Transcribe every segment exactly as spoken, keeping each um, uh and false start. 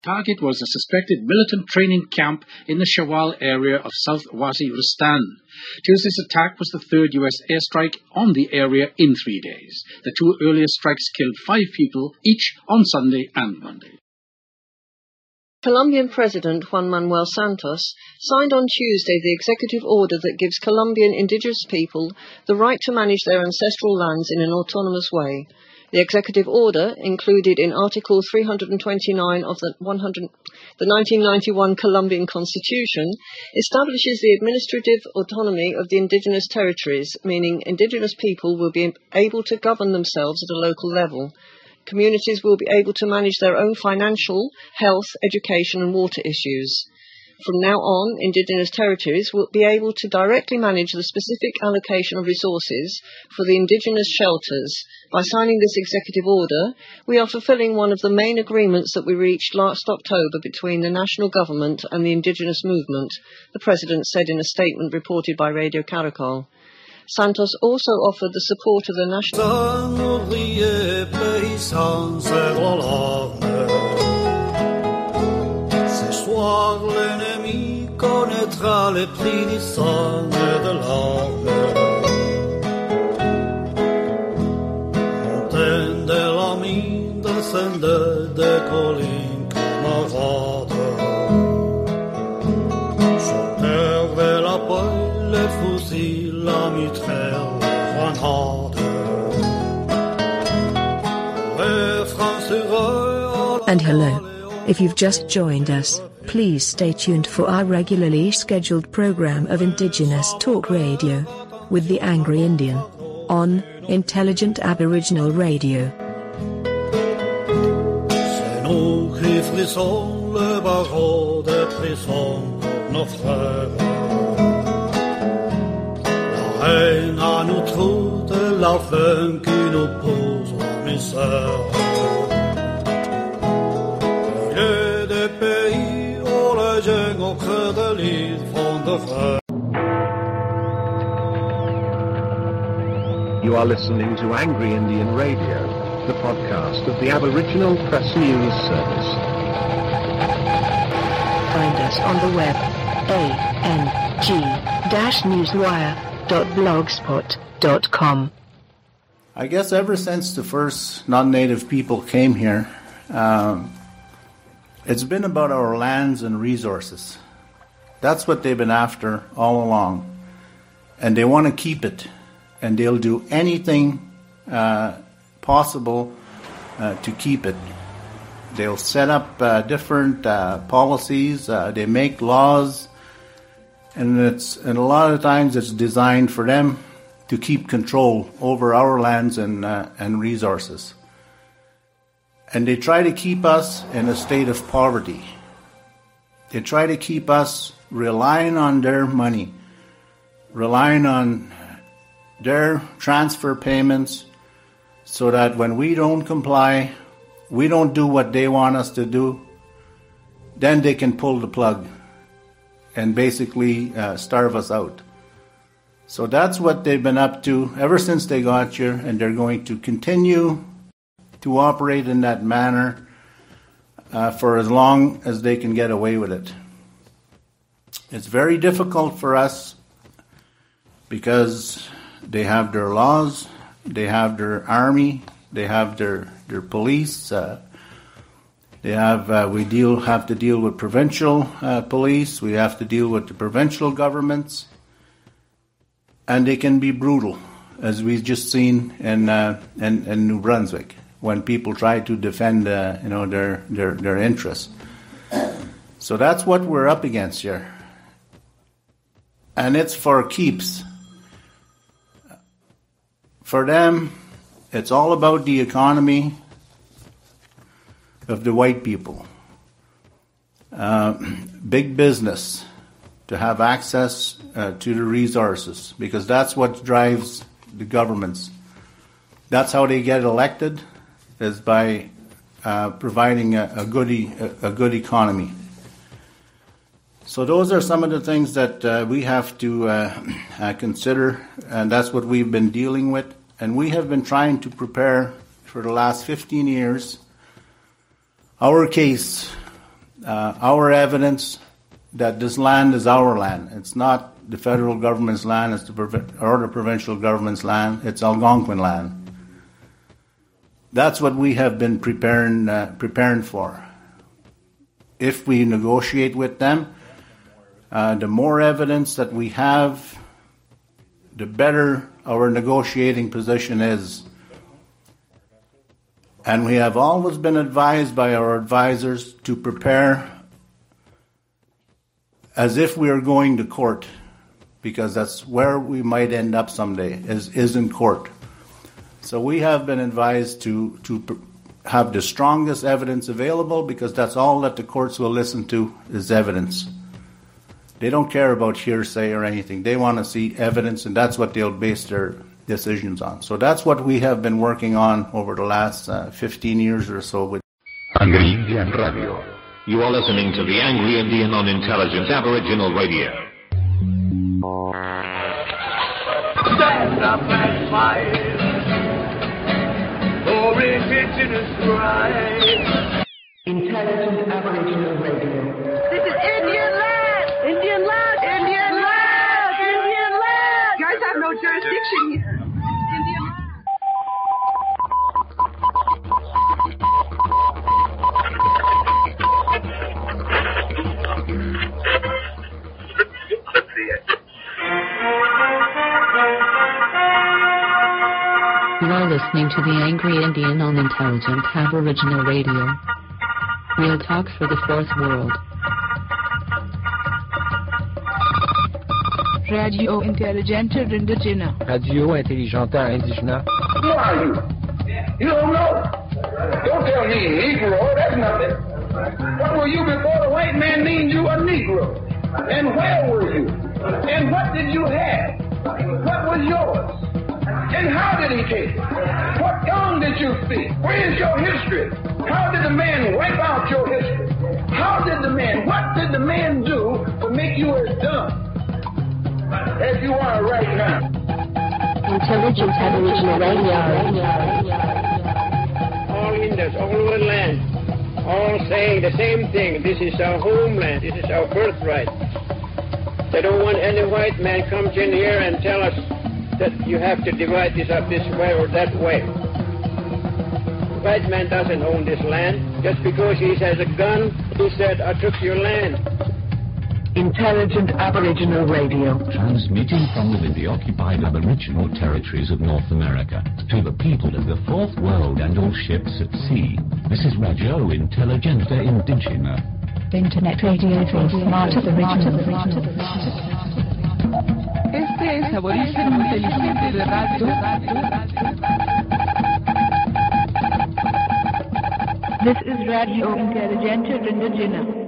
Target was a suspected militant training camp in the Shawal area of South Waziristan. Tuesday's attack was the third U S airstrike on the area in three days. The two earlier strikes killed five people, each on Sunday and Monday. Colombian President Juan Manuel Santos signed on Tuesday the executive order that gives Colombian indigenous people the right to manage their ancestral lands in an autonomous way. The executive order, included in Article three hundred twenty-nine of the, one hundred, the nineteen ninety-one Colombian Constitution, establishes the administrative autonomy of the indigenous territories, meaning indigenous people will be able to govern themselves at a local level. Communities will be able to manage their own financial, health, education and water issues. From now on, indigenous territories will be able to directly manage the specific allocation of resources for the indigenous shelters. By signing this executive order, we are fulfilling one of the main agreements that we reached last October between the national government and the indigenous movement, the President said in a statement reported by Radio Caracol. Santos also offered the support of the national... L'ennemi connaîtra les prix du sang et de l'arme. Montagne de la mine, descendez des collines, camarades. Chanteurs de la paille, les fusils, la mitraille, les grenades. Refrain sur eux. And hello. If you've just joined us, please stay tuned for our regularly scheduled program of Indigenous Talk Radio with the Angry Indian on Intelligent Aboriginal Radio. C'est nous qui frissons le barreau des prisons pour nos frères. La haine à nous trouve de la faim qui nous pousse en misère. You are listening to Angry Indian Radio, the podcast of the Aboriginal Press News Service. Find us on the web, a n g dash newswire dot blogspot dot com. I guess ever since the first non-native people came here, um, it's been about our lands and resources. That's what they've been after all along. And they want to keep it. And they'll do anything uh, possible uh, to keep it. They'll set up uh, different uh, policies. Uh, they make laws. And it's and a lot of times it's designed for them to keep control over our lands and uh, and resources. And they try to keep us in a state of poverty. They try to keep us relying on their money, relying on their transfer payments, so that when we don't comply, we don't do what they want us to do, then they can pull the plug and basically uh, starve us out. So that's what they've been up to ever since they got here, and they're going to continue to operate in that manner uh, for as long as they can get away with it. It's very difficult for us because they have their laws, they have their army, they have their their police. Uh, they have uh, we deal have to deal with provincial uh, police. We have to deal with the provincial governments, and they can be brutal, as we've just seen in uh, in, in New Brunswick, when people try to defend, uh, you know, their, their, their interests. So that's what we're up against here. And it's for keeps. For them, it's all about the economy of the white people. Uh, big business, to have access uh, to the resources, because that's what drives the governments. That's how they get elected, is by uh, providing a, a good e- a, a good economy. So those are some of the things that uh, we have to uh, uh, consider, and that's what we've been dealing with. And we have been trying to prepare for the last fifteen years our case uh, our evidence that this land is our land. It's not the federal government's land, it's the prov- or the provincial government's land, it's Algonquin land. That's what we have been preparing, uh, preparing for. If we negotiate with them, uh, the more evidence that we have, the better our negotiating position is. And we have always been advised by our advisors to prepare as if we are going to court, because that's where we might end up someday, is, is in court. So we have been advised to, to pr- have the strongest evidence available, because that's all that the courts will listen to is evidence. They don't care about hearsay or anything. They want to see evidence, and that's what they'll base their decisions on. So that's what we have been working on over the last uh, fifteen years or so. With Angry Indian Radio. You are listening to the Angry Indian on Intelligent Aboriginal Radio. Stand up and fight for indigenous rights. Intelligent Aboriginal Radio. This is Indian land! Indian land! Indian land! Indian land! You guys have no jurisdiction here. Indian land. You are listening to the Angry Indian on Intelligent Aboriginal Radio. Real talk for the fourth world. Radio Intelligente Indigena. Radio Intelligente Indigena. Who are you? You don't know. Don't tell me Negro, that's nothing. What were you before the white man named you a Negro? And where were you? And what did you have? What was yours? And how did he take it? What tongue did you speak? Where is your history? How did the man wipe out your history? How did the man, what did the man do to make you as dumb as you are right now? Intelligent Aboriginal Radio. All Indians, all over the land, all saying the same thing. This is our homeland. This is our birthright. They don't want any white man comes in here and tell us that you have to divide this up this way or that way. The white man doesn't own this land. Just because he has a gun, he said, I took your land. Intelligent Aboriginal Radio. Transmitting from within the occupied Aboriginal territories of North America to the people of the fourth world and all ships at sea. This is Radio Intelligente Indigena. Internet radio for smart Aboriginal. Este es Aborigen Inteligente de Radio. This is Radio Intelligente Indigena.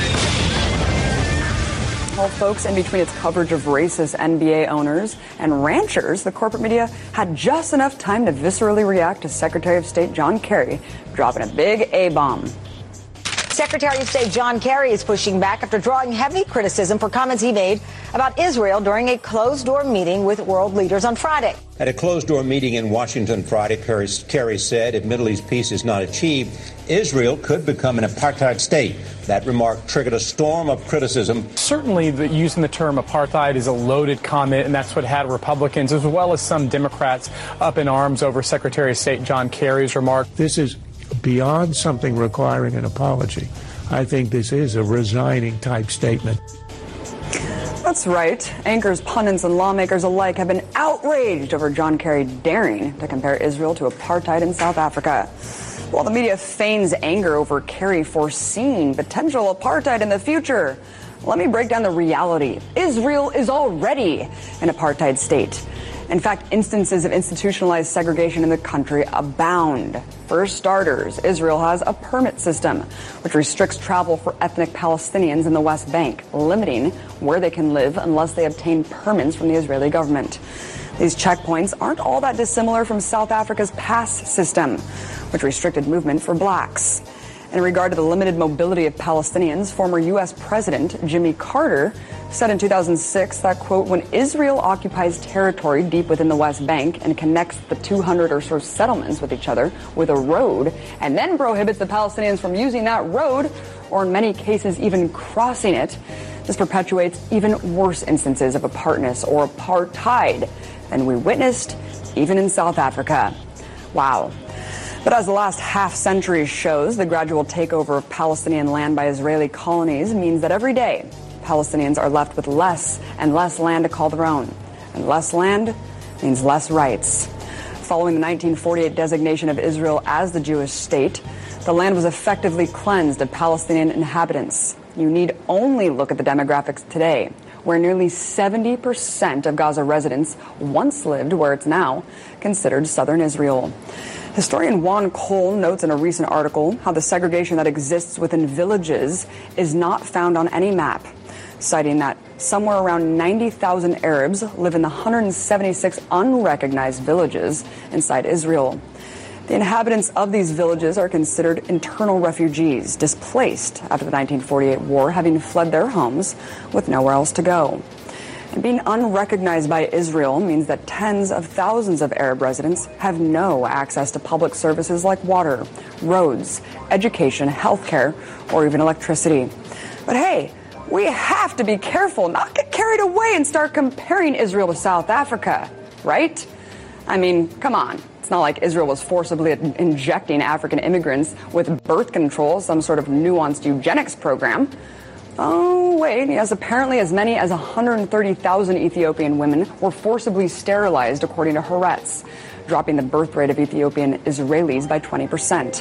Well, folks, in between its coverage of racist N B A owners and ranchers, the corporate media had just enough time to viscerally react to Secretary of State John Kerry dropping a big A-bomb. Secretary of State John Kerry is pushing back after drawing heavy criticism for comments he made about Israel during a closed-door meeting with world leaders on Friday. At a closed-door meeting in Washington Friday, Kerry said if Middle East peace is not achieved, Israel could become an apartheid state. That remark triggered a storm of criticism. Certainly, the, using the term apartheid is a loaded comment, and that's what had Republicans, as well as some Democrats, up in arms over Secretary of State John Kerry's remark. This is beyond something requiring an apology. I think this is a resigning type statement. That's right. Anchors, pundits, and lawmakers alike have been outraged over John Kerry daring to compare Israel to apartheid in South Africa. While the media feigns anger over Kerry foreseeing potential apartheid in the future, let me break down the reality. Israel is already an apartheid state. In fact, instances of institutionalized segregation in the country abound. For starters, Israel has a permit system, which restricts travel for ethnic Palestinians in the West Bank, limiting where they can live unless they obtain permits from the Israeli government. These checkpoints aren't all that dissimilar from South Africa's pass system, which restricted movement for blacks. In regard to the limited mobility of Palestinians, former U S President Jimmy Carter said in two thousand six that, quote, when Israel occupies territory deep within the West Bank and connects the two hundred or so settlements with each other with a road and then prohibits the Palestinians from using that road, or in many cases even crossing it, this perpetuates even worse instances of apartness or apartheid than we witnessed even in South Africa. Wow. But as the last half century shows, the gradual takeover of Palestinian land by Israeli colonies means that every day Palestinians are left with less and less land to call their own. And less land means less rights. Following the nineteen forty-eight designation of Israel as the Jewish state, the land was effectively cleansed of Palestinian inhabitants. You need only look at the demographics today, where nearly seventy percent of Gaza residents once lived where it's now considered southern Israel. Historian Juan Cole notes in a recent article how the segregation that exists within villages is not found on any map, citing that somewhere around ninety thousand Arabs live in the one hundred seventy-six unrecognized villages inside Israel. The inhabitants of these villages are considered internal refugees, displaced after the nineteen forty-eight war, having fled their homes with nowhere else to go. And being unrecognized by Israel means that tens of thousands of Arab residents have no access to public services like water, roads, education, healthcare, or even electricity. But hey, we have to be careful, not get carried away and start comparing Israel to South Africa, right? I mean, come on. It's not like Israel was forcibly injecting African immigrants with birth control, some sort of nuanced eugenics program. Oh, wait, yes, apparently as many as one hundred thirty thousand Ethiopian women were forcibly sterilized, according to Haaretz, dropping the birth rate of Ethiopian Israelis by twenty percent.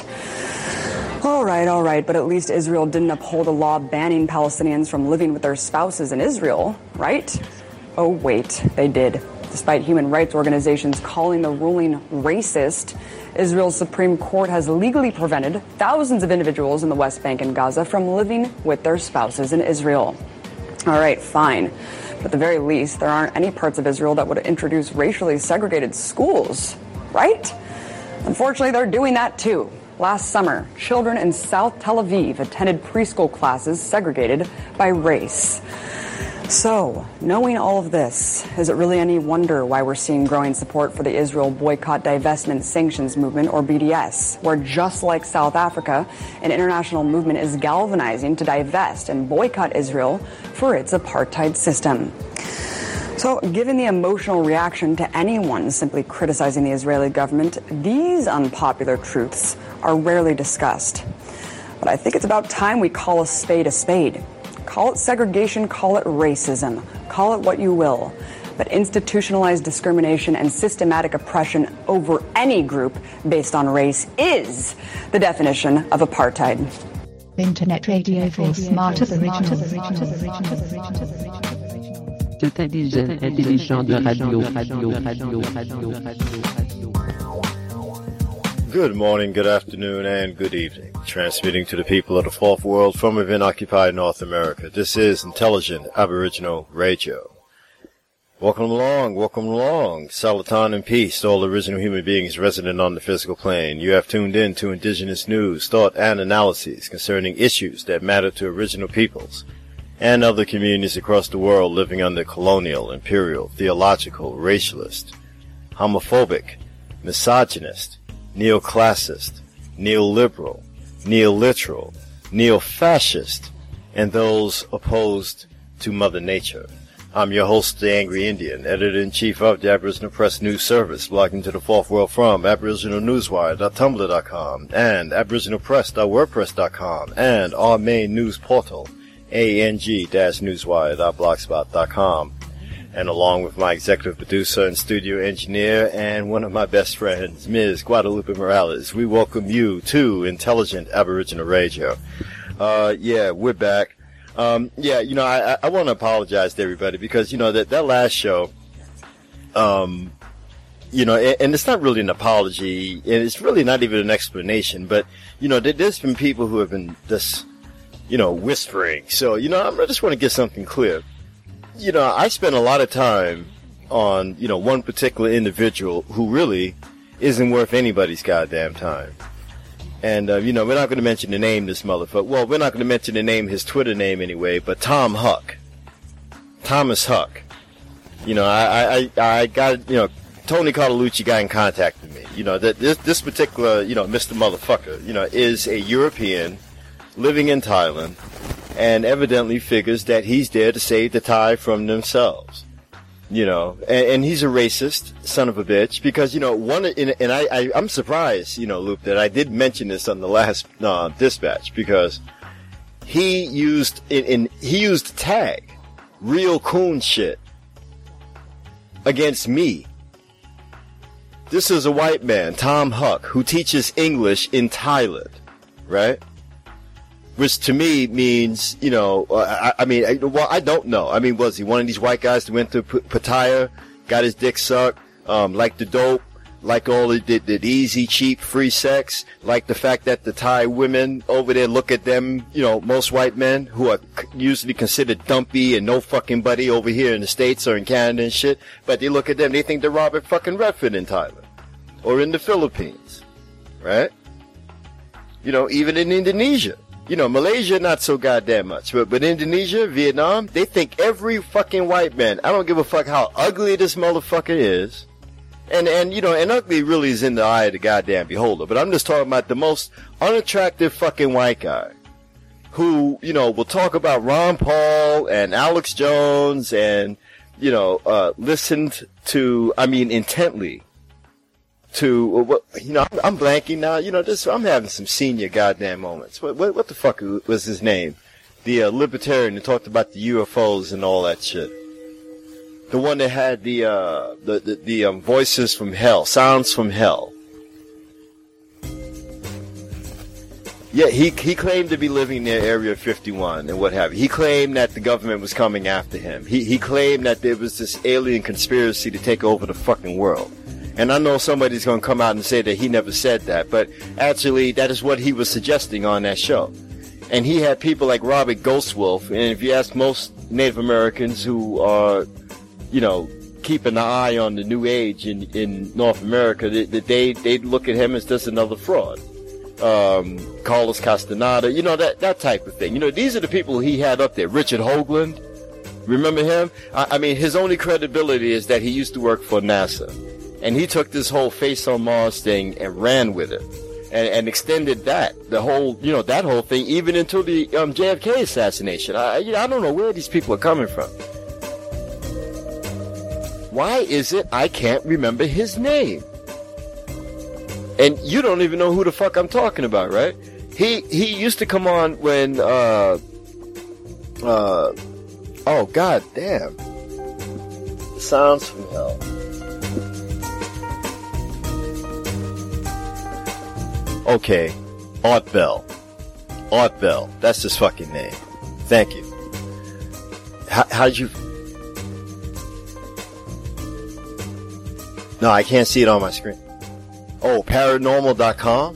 All right, all right, but at least Israel didn't uphold a law banning Palestinians from living with their spouses in Israel, right? Oh, wait, they did. Despite human rights organizations calling the ruling racist, Israel's Supreme Court has legally prevented thousands of individuals in the West Bank and Gaza from living with their spouses in Israel. All right, fine. But at the very least, there aren't any parts of Israel that would introduce racially segregated schools, right? Unfortunately, they're doing that too. Last summer, children in South Tel Aviv attended preschool classes segregated by race. So, knowing all of this, is it really any wonder why we're seeing growing support for the Israel Boycott, Divestment, Sanctions Movement, or B D S, where just like South Africa, an international movement is galvanizing to divest and boycott Israel for its apartheid system? So, given the emotional reaction to anyone simply criticizing the Israeli government, these unpopular truths are rarely discussed. But I think it's about time we call a spade a spade. Call it segregation, call it racism, call it what you will. But institutionalized discrimination and systematic oppression over any group based on race is the definition of apartheid. Internet radio for smart original. Intelligent, intelligent radio, radio, radio, radio, radio. Good morning, good afternoon, and good evening. Transmitting to the people of the Fourth World from within occupied North America. This is Intelligent Aboriginal Radio. Welcome along, welcome along. Salutation and peace to all original human beings resident on the physical plane. You have tuned in to indigenous news, thought, and analyses concerning issues that matter to original peoples and other communities across the world living under colonial, imperial, theological, racialist, homophobic, misogynist, neoclassist, neoliberal, neoliteral, neo-fascist, and those opposed to Mother Nature. I'm your host, the Angry Indian, editor-in-chief of the Aboriginal Press News Service, blogging to the Fourth World from aboriginal newswire dot tumblr dot com and aboriginal press dot wordpress dot com and our main news portal, A N G newswire dot blogspot dot com. And along with my executive producer and studio engineer and one of my best friends, Miz Guadalupe Morales, we welcome you to Intelligent Aboriginal Radio. Uh, yeah, we're back. Um, yeah, you know, I, I want to apologize to everybody because, you know, that, that last show, um, you know, and, and it's not really an apology, and it's really not even an explanation, but, you know, there, there's been people who have been just, you know, whispering. So, you know, I just want to get something clear. You know, I spend a lot of time on, you know, one particular individual who really isn't worth anybody's goddamn time. And, uh, you know, we're not going to mention the name this motherfucker. Well, we're not going to mention the name, his Twitter name anyway, but Tom Huck. Thomas Huck. You know, I, I, I got, you know, Tony Cartolucci got in contact with me. You know, that this, this particular, you know, Mister Motherfucker, you know, is a European living in Thailand, and evidently figures that he's there to save the Thai from themselves. You know, and, and he's a racist son of a bitch because, you know, one, and, and I, I, I'm surprised, you know, Loop, that I did mention this on the last uh, dispatch because he used, in, in he used tag, real coon shit, against me. This is a white man, Tom Huck, who teaches English in Thailand, right? Which to me means, you know, uh, I, I mean, I, well, I don't know. I mean, was he one of these white guys that went to P- Pattaya, got his dick sucked, um, like the dope, like all the, the, the easy, cheap, free sex, like the fact that the Thai women over there look at them, you know, most white men who are c- usually considered dumpy and no fucking buddy over here in the States or in Canada and shit, but they look at them, they think they're Robert fucking Redford in Thailand or in the Philippines, right? You know, even in Indonesia. You know, Malaysia, not so goddamn much. But, but Indonesia, Vietnam, they think every fucking white man, I don't give a fuck how ugly this motherfucker is. And, and, you know, and ugly really is in the eye of the goddamn beholder. But I'm just talking about the most unattractive fucking white guy who, you know, will talk about Ron Paul and Alex Jones and, you know, uh, listened to, I mean, intently. To, uh, you know, I'm, I'm blanking now. You know, this, I'm having some senior goddamn moments. What, what, what the fuck was his name? The uh, libertarian who talked about the U F Os and all that shit. The one that had the, uh, the, the, the um, voices from hell, sounds from hell. Yeah, he he claimed to be living near Area fifty-one and what have you. He claimed that the government was coming after him. He he claimed that there was this alien conspiracy to take over the fucking world. And I know somebody's going to come out and say that he never said that, but actually that is what he was suggesting on that show. And he had people like Robert Ghostwolf, and if you ask most Native Americans who are, you know, keeping an eye on the new age in, in North America, they, they, they'd look at him as just another fraud. Um, Carlos Castaneda, you know, that, that type of thing. You know, these are the people he had up there. Richard Hoagland, remember him? I, I mean, his only credibility is that he used to work for NASA. And he took this whole face on Mars thing and ran with it, and, and extended that, the whole, you know, that whole thing, even into the um, J F K assassination. I, you know, I don't know where these people are coming from. Why is it I can't remember his name? And you don't even know who the fuck I'm talking about, right? He he used to come on when, uh, uh, oh god damn, sounds from hell. Okay, Art Bell. Art Bell. That's his fucking name. Thank you. How, how'd you... No, I can't see it on my screen. Oh, paranormal dot com?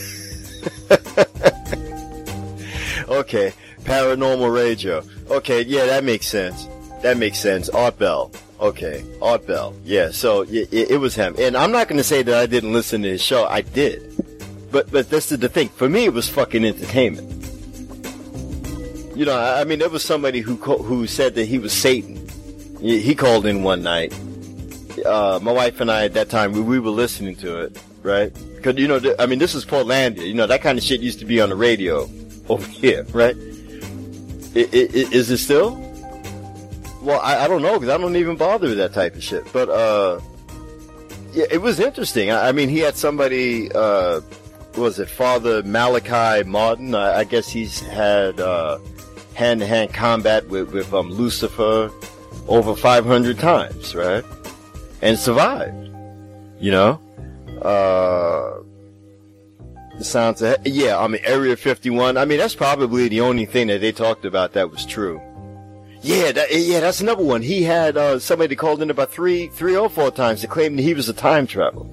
Okay, Paranormal Radio. Okay, yeah, that makes sense. That makes sense. Art Bell. Okay, Art Bell. Yeah, so it, it was him. And I'm not going to say that I didn't listen to his show. I did. But but that's the thing. For me, it was fucking entertainment. You know, I mean, there was somebody who who said that he was Satan. He called in one night. Uh, my wife and I at that time, we, we were listening to it, right? Because, you know, th- I mean, this is Portlandia. You know, that kind of shit used to be on the radio over here, right? I, I, is it still? Well, I, I don't know, because I don't even bother with that type of shit. But, uh, yeah, it was interesting. I, I mean, he had somebody... Uh, was it Father Malachi Martin? I, I guess he's had uh, hand-to-hand combat with, with um, Lucifer over five hundred times, right? And survived, you know? Uh, sounds, of, yeah, I mean, Area fifty-one, I mean, that's probably the only thing that they talked about that was true. Yeah, that, yeah, that's another one. He had uh, somebody called in about three, three or four times to claim that he was a time traveler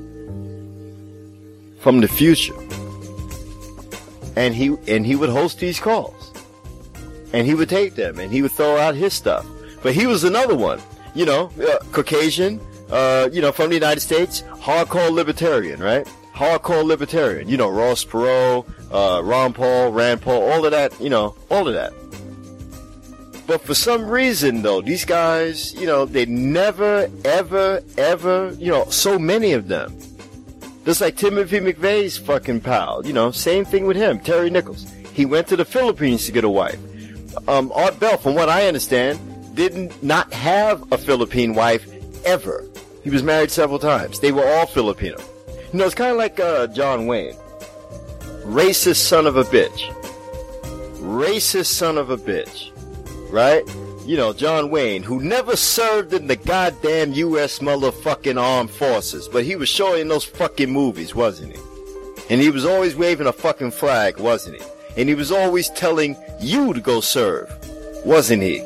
from the future, and he and he would host these calls, and he would take them, and he would throw out his stuff. But he was another one, you know, uh, Caucasian, uh, you know, from the United States, hardcore libertarian, right? Hardcore libertarian, you know, Ross Perot, uh, Ron Paul, Rand Paul, all of that, you know, all of that. But for some reason, though, these guys, you know, they never, ever, ever, you know, so many of them. Just like Timothy McVeigh's fucking pal, you know, same thing with him, Terry Nichols. he went to the Philippines to get a wife. Um, Art Bell, from what I understand, didn't not have a Philippine wife ever. He was married several times. They were all Filipino. You know, it's kind of like uh, John Wayne. Racist son of a bitch. Racist son of a bitch. Right? You know, John Wayne, who never served in the goddamn U S motherfucking armed forces, but he was showing those fucking movies, wasn't he? And he was always waving a fucking flag, wasn't he? And he was always telling you to go serve, wasn't he?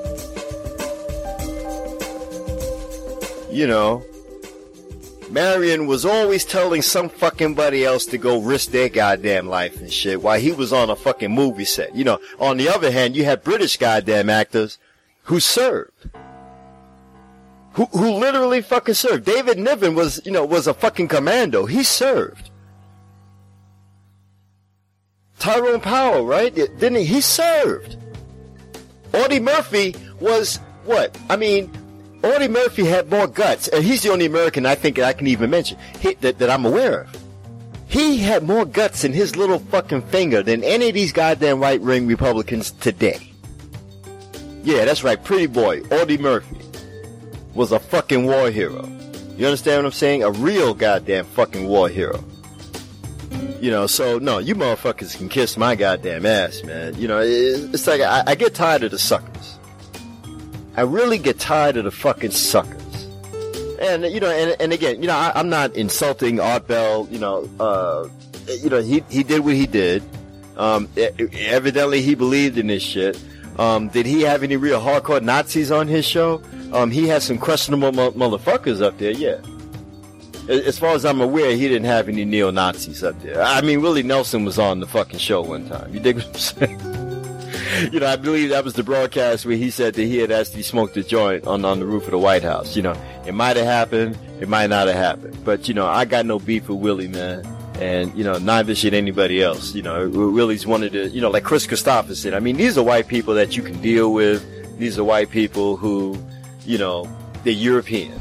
You know, Marion was always telling some fucking buddy else to go risk their goddamn life and shit while he was on a fucking movie set. You know, on the other hand, you had British goddamn actors who served. Who, who literally fucking served. David Niven was, you know, was a fucking commando. He served. Tyrone Powell, right? Didn't he? He served. Audie Murphy was, what? I mean, Audie Murphy had more guts, and he's the only American I think I can even mention he, that, that I'm aware of. He had more guts in his little fucking finger than any of these goddamn right-wing Republicans today. Yeah, that's right, pretty boy, Audie Murphy was a fucking war hero. You understand what I'm saying? A real goddamn fucking war hero. You know, so, no, you motherfuckers can kiss my goddamn ass, man. You know, it's like, I, I get tired of the suckers. I really get tired of the fucking suckers. And, you know, and, and again, you know, I, I'm not insulting Art Bell, you know, uh, you know, he, he did what he did. Um, evidently he believed in this shit. Um, did he have any real hardcore Nazis on his show? Um, he had some questionable mo- motherfuckers up there, yeah. As far as I'm aware, he didn't have any neo-Nazis up there. I mean, Willie Nelson was on the fucking show one time. You dig what I'm saying? You know, I believe that was the broadcast where he said that he had actually smoked a joint on, on the roof of the White House. You know, it might have happened, it might not have happened. But, you know, I got no beef with Willie, man. And, you know, neither should anybody else. You know, Willie's one of the, you know, like Chris Christopherson. I mean, these are white people that you can deal with. These are white people who, you know, they're European.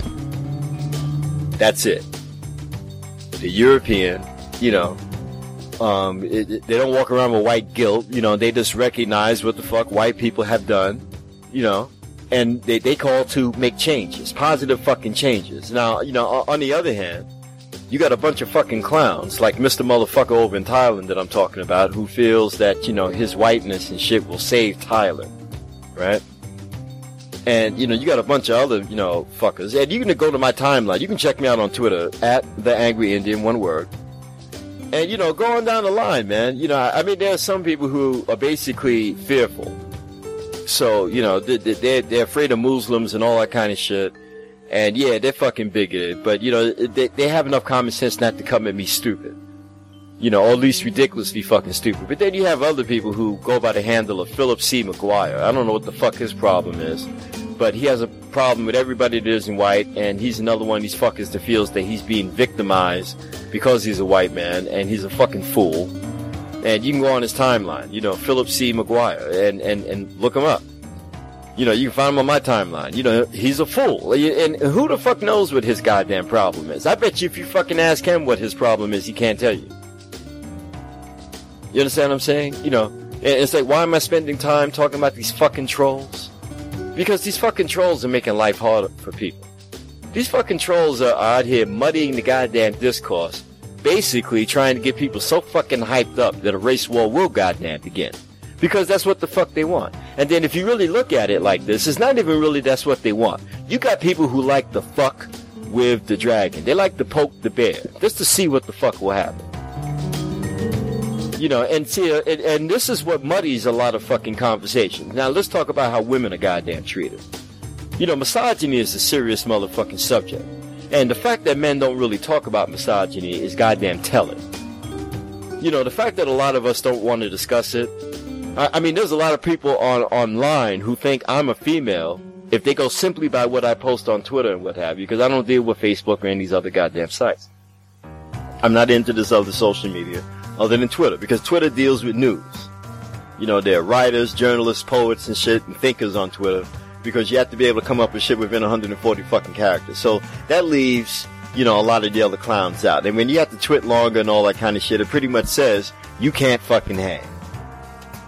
That's it. The European, you know, um, it, it, they don't walk around with white guilt. You know, they just recognize what the fuck white people have done, you know, and they, they call to make changes, positive fucking changes. Now, you know, on the other hand, you got a bunch of fucking clowns like Mister Motherfucker over in Thailand that I'm talking about, who feels that, you know, his whiteness and shit will save Thailand, right? And, you know, you got a bunch of other, you know, fuckers. And you can go to my timeline. You can check me out on Twitter, at The Angry Indian, one word. And, you know, going down the line, man, you know, I mean, there are some people who are basically fearful. So, you know, they're, they're afraid of Muslims and all that kind of shit. And, yeah, they're fucking bigoted. But, you know, they, they have enough common sense not to come at me stupid. You know, or at least ridiculously fucking stupid. But then you have other people who go by the handle of Philip C. McGuire. I don't know what the fuck his problem is. But he has a problem with everybody that isn't white, and he's another one of these fuckers that feels that he's being victimized because he's a white man, and he's a fucking fool. And you can go on his timeline, you know, Philip C. McGuire, and, and, and look him up. You know, you can find him on my timeline. You know, he's a fool. And who the fuck knows what his goddamn problem is? I bet you if you fucking ask him what his problem is, he can't tell you. You understand what I'm saying? You know, it's like, why am I spending time talking about these fucking trolls? Because these fucking trolls are making life harder for people. These fucking trolls are out here muddying the goddamn discourse, basically trying to get people so fucking hyped up that a race war will goddamn begin. Because that's what the fuck they want. And then if you really look at it like this, it's not even really that's what they want. You got people who like to fuck with the dragon. They like to poke the bear, just to see what the fuck will happen. You know, and see, uh, and, and this is what muddies a lot of fucking conversations. Now, let's talk about how women are goddamn treated. You know, misogyny is a serious motherfucking subject. And the fact that men don't really talk about misogyny is goddamn telling. You know, the fact that a lot of us don't want to discuss it. I, I mean, there's a lot of people on online who think I'm a female if they go simply by what I post on Twitter and what have you, because I don't deal with Facebook or any of these other goddamn sites. I'm not into this other social media other than Twitter, because Twitter deals with news. You know, there are writers, journalists, poets, and shit, and thinkers on Twitter, because you have to be able to come up with shit within one hundred forty fucking characters. So that leaves, you know, a lot of the other clowns out. And when you have to twit longer and all that kind of shit, it pretty much says you can't fucking hang.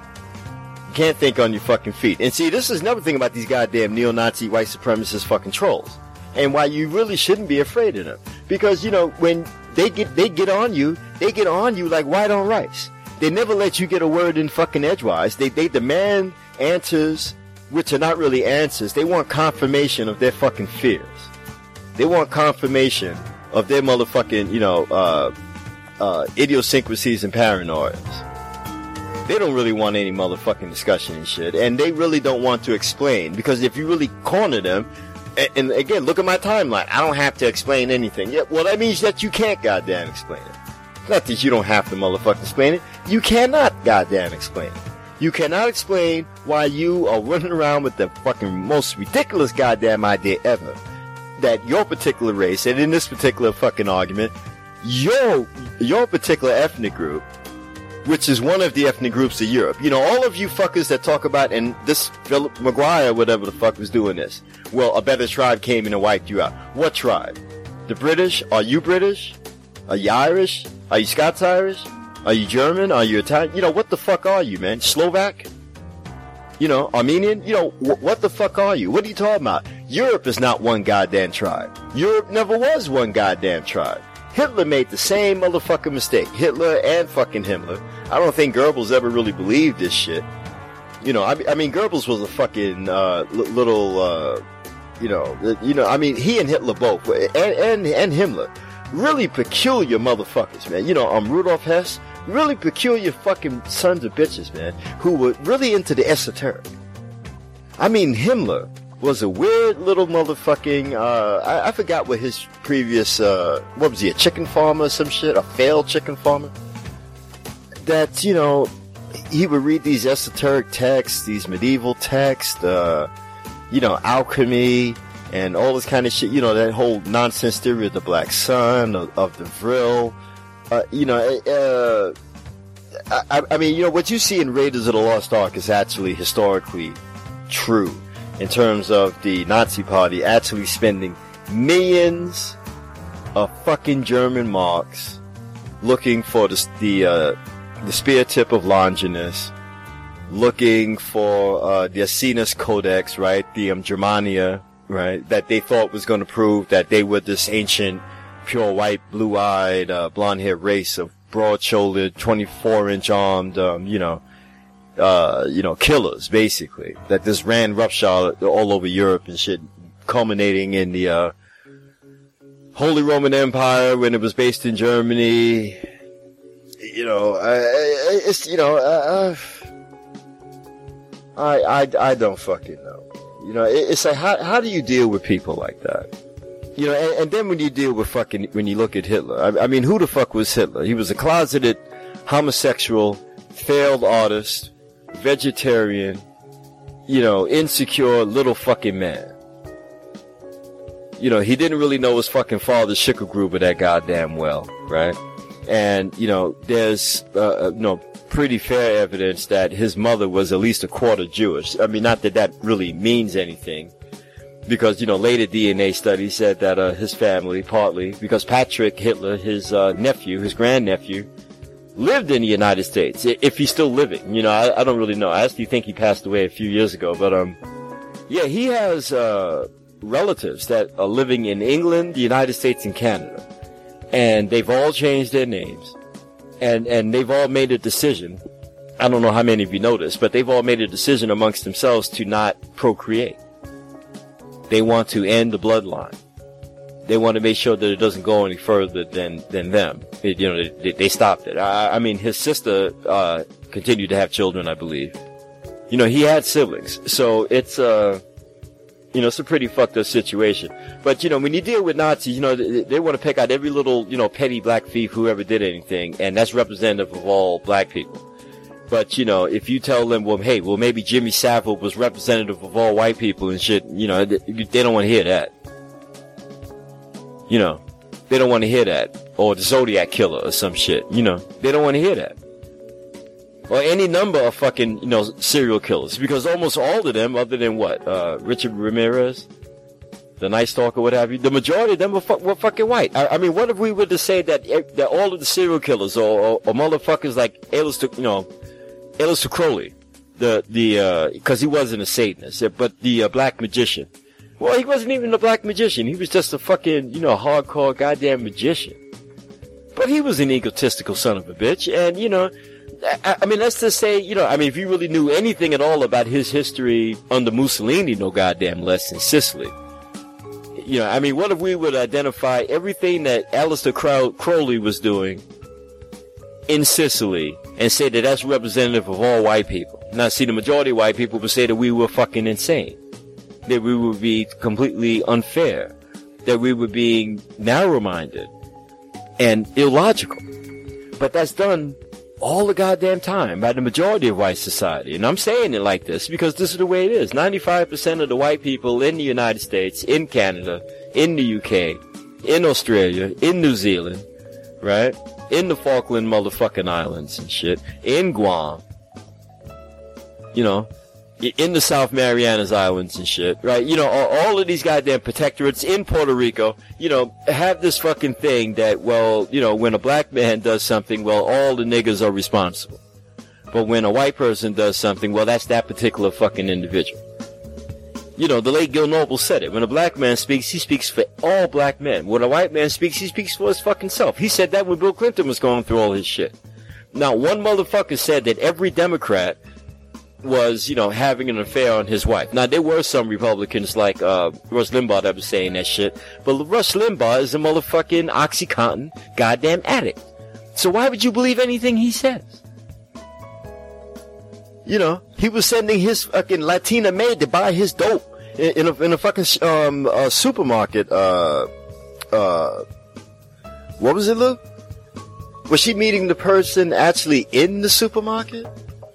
Can't think on your fucking feet. And see, this is another thing about these goddamn neo-Nazi white supremacist fucking trolls. And why you really shouldn't be afraid of them. Because, you know, when they get they get on you, they get on you like white on rice. They never let you get a word in fucking edgewise. They they demand answers which are not really answers. They want confirmation of their fucking fears. They want confirmation of their motherfucking, you know, uh, uh, idiosyncrasies and paranoias. They don't really want any motherfucking discussion and shit. And they really don't want to explain. Because if you really corner them, and, and again, look at my timeline. I don't have to explain anything. Yeah, well, that means that you can't goddamn explain it. Not that you don't have to motherfucking explain it. You cannot goddamn explain it. You cannot explain why you are running around with the fucking most ridiculous goddamn idea ever. That your particular race, and in this particular fucking argument, your, your particular ethnic group, which is one of the ethnic groups of Europe. You know, all of you fuckers that talk about, and this Philip McGuire, whatever the fuck, was doing this. Well, a better tribe came in and wiped you out. What tribe? The British? Are you British? Are you Irish? Are you Scots-Irish? Are you German? Are you Italian? You know, what the fuck are you, man? Slovak? You know, Armenian? You know, wh- what the fuck are you? What are you talking about? Europe is not one goddamn tribe. Europe never was one goddamn tribe. Hitler made the same motherfucking mistake. Hitler and fucking Himmler. I don't think Goebbels ever really believed this shit. You know, I, I mean, Goebbels was a fucking uh, l- little, uh, you know, you know. I mean, he and Hitler both, and and, and Himmler, really peculiar motherfuckers, man. You know, um, Rudolf Hess, really peculiar fucking sons of bitches, man, who were really into the esoteric. I mean, Himmler was a weird little motherfucking, uh, I, I forgot what his previous, uh, what was he, a chicken farmer or some shit? A failed chicken farmer? That, you know, he would read these esoteric texts, these medieval texts, uh, you know, alchemy, and all this kind of shit, you know, that whole nonsense theory of the Black Sun, of, of the Vril, uh, you know, uh, I, I mean, you know, what you see in Raiders of the Lost Ark is actually historically true. In terms of the Nazi Party actually spending millions of fucking German marks looking for the the, uh, the spear tip of Longinus, looking for uh, the Asinus Codex, right? The um, Germania, right? That they thought was going to prove that they were this ancient, pure white, blue-eyed, uh, blonde-haired race of broad-shouldered, twenty-four inch armed, um, you know, Uh, you know, killers, basically, that just ran roughshod all over Europe and shit, culminating in the, uh, Holy Roman Empire when it was based in Germany. You know, I, I, it's, you know, uh, I, I, I don't fucking know. You know, it, it's like, how, how do you deal with people like that? You know, and, and then when you deal with fucking, when you look at Hitler, I, I mean, who the fuck was Hitler? He was a closeted homosexual, failed artist, vegetarian, you know, insecure little fucking man. You know, he didn't really know his fucking father Schicklgruber that goddamn well, right? And, you know, there's, uh, you know, pretty fair evidence that his mother was at least a quarter Jewish. I mean, not that that really means anything, because, you know, later D N A studies said that, uh, his family, partly, because Patrick Hitler, his, uh, nephew, his grandnephew, lived in the United States, if he's still living. You know, I, I don't really know. I actually think he passed away a few years ago, but, um, yeah, he has, uh, relatives that are living in England, the United States, and Canada. And they've all changed their names. And, and they've all made a decision. I don't know how many of you know this, but they've all made a decision amongst themselves to not procreate. They want to end the bloodline. They want to make sure that it doesn't go any further than, than them. It, you know, they, they stopped it. I, I mean, his sister, uh, continued to have children, I believe. You know, he had siblings. So it's, uh, you know, it's a pretty fucked up situation. But, you know, when you deal with Nazis, you know, they, they want to pick out every little, you know, petty black thief who ever did anything. And that's representative of all black people. But, you know, if you tell them, well, hey, well, maybe Jimmy Savile was representative of all white people and shit, you know, they, they don't want to hear that. You know, they don't want to hear that. Or the Zodiac Killer or some shit. You know, they don't want to hear that. Or any number of fucking, you know, serial killers. Because almost all of them, other than what, uh, Richard Ramirez, the Night Stalker, what have you, the majority of them were, fu- were fucking white. I, I mean, what if we were to say that, that all of the serial killers or, or, or motherfuckers like Aleister, you know, Aleister Crowley, the, the, uh, cause he wasn't a Satanist, but the, uh, black magician. Well, he wasn't even a black magician. He was just a fucking, you know, hardcore goddamn magician. But he was an egotistical son of a bitch, and, you know, I, I mean, let's just say, you know, I mean, if you really knew anything at all about his history under Mussolini, no goddamn less in Sicily. You know, I mean, what if we would identify everything that Aleister Crow- Crowley was doing in Sicily and say that that's representative of all white people? Now, see, the majority of white people would say that we were fucking insane, that we would be completely unfair, that we were being narrow-minded and illogical. But that's done all the goddamn time by the majority of white society. And I'm saying it like this because this is the way it is. ninety-five percent of the white people in the United States, in Canada, in the U K, in Australia, in New Zealand, right? In the Falkland motherfucking Islands and shit, in Guam, you know, in the South Marianas Islands and shit, right? You know, all, all of these goddamn protectorates in Puerto Rico, you know, have this fucking thing that, well, you know, when a black man does something, well, all the niggas are responsible. But when a white person does something, well, that's that particular fucking individual. You know, the late Gil Noble said it. When a black man speaks, he speaks for all black men. When a white man speaks, he speaks for his fucking self. He said that when Bill Clinton was going through all his shit. Now, one motherfucker said that every Democrat was, you know, having an affair on his wife. Now, there were some Republicans like uh, Rush Limbaugh that was saying that shit, but Rush Limbaugh is a motherfucking OxyContin goddamn addict. So why would you believe anything he says? You know, he was sending his fucking Latina maid to buy his dope in, in, a, in a fucking um, uh, supermarket. Uh, uh, what was it, Luke? Was she meeting the person actually in the supermarket?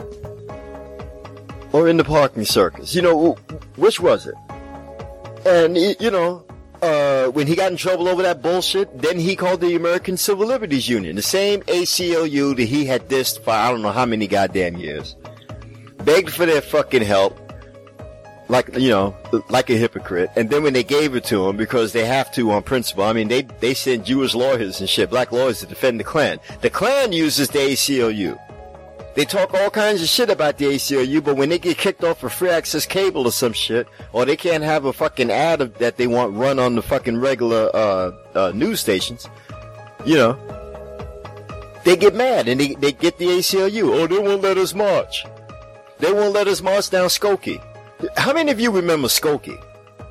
Or in the parking circus? You know, which was it? And, you know, uh, when he got in trouble over that bullshit, then he called the American Civil Liberties Union, the same A C L U that he had dissed for I don't know how many goddamn years. Begged for their fucking help, like, you know, like a hypocrite. And then when they gave it to him, because they have to on principle, I mean, they, they send Jewish lawyers and shit, black lawyers to defend the Klan. The Klan uses the A C L U. They talk all kinds of shit about the A C L U, but when they get kicked off of free access cable or some shit, or they can't have a fucking ad of, that they want run on the fucking regular, uh, uh, news stations, you know, they get mad and they, they get the A C L U. Oh, they won't let us march. They won't let us march down Skokie. How many of you remember Skokie?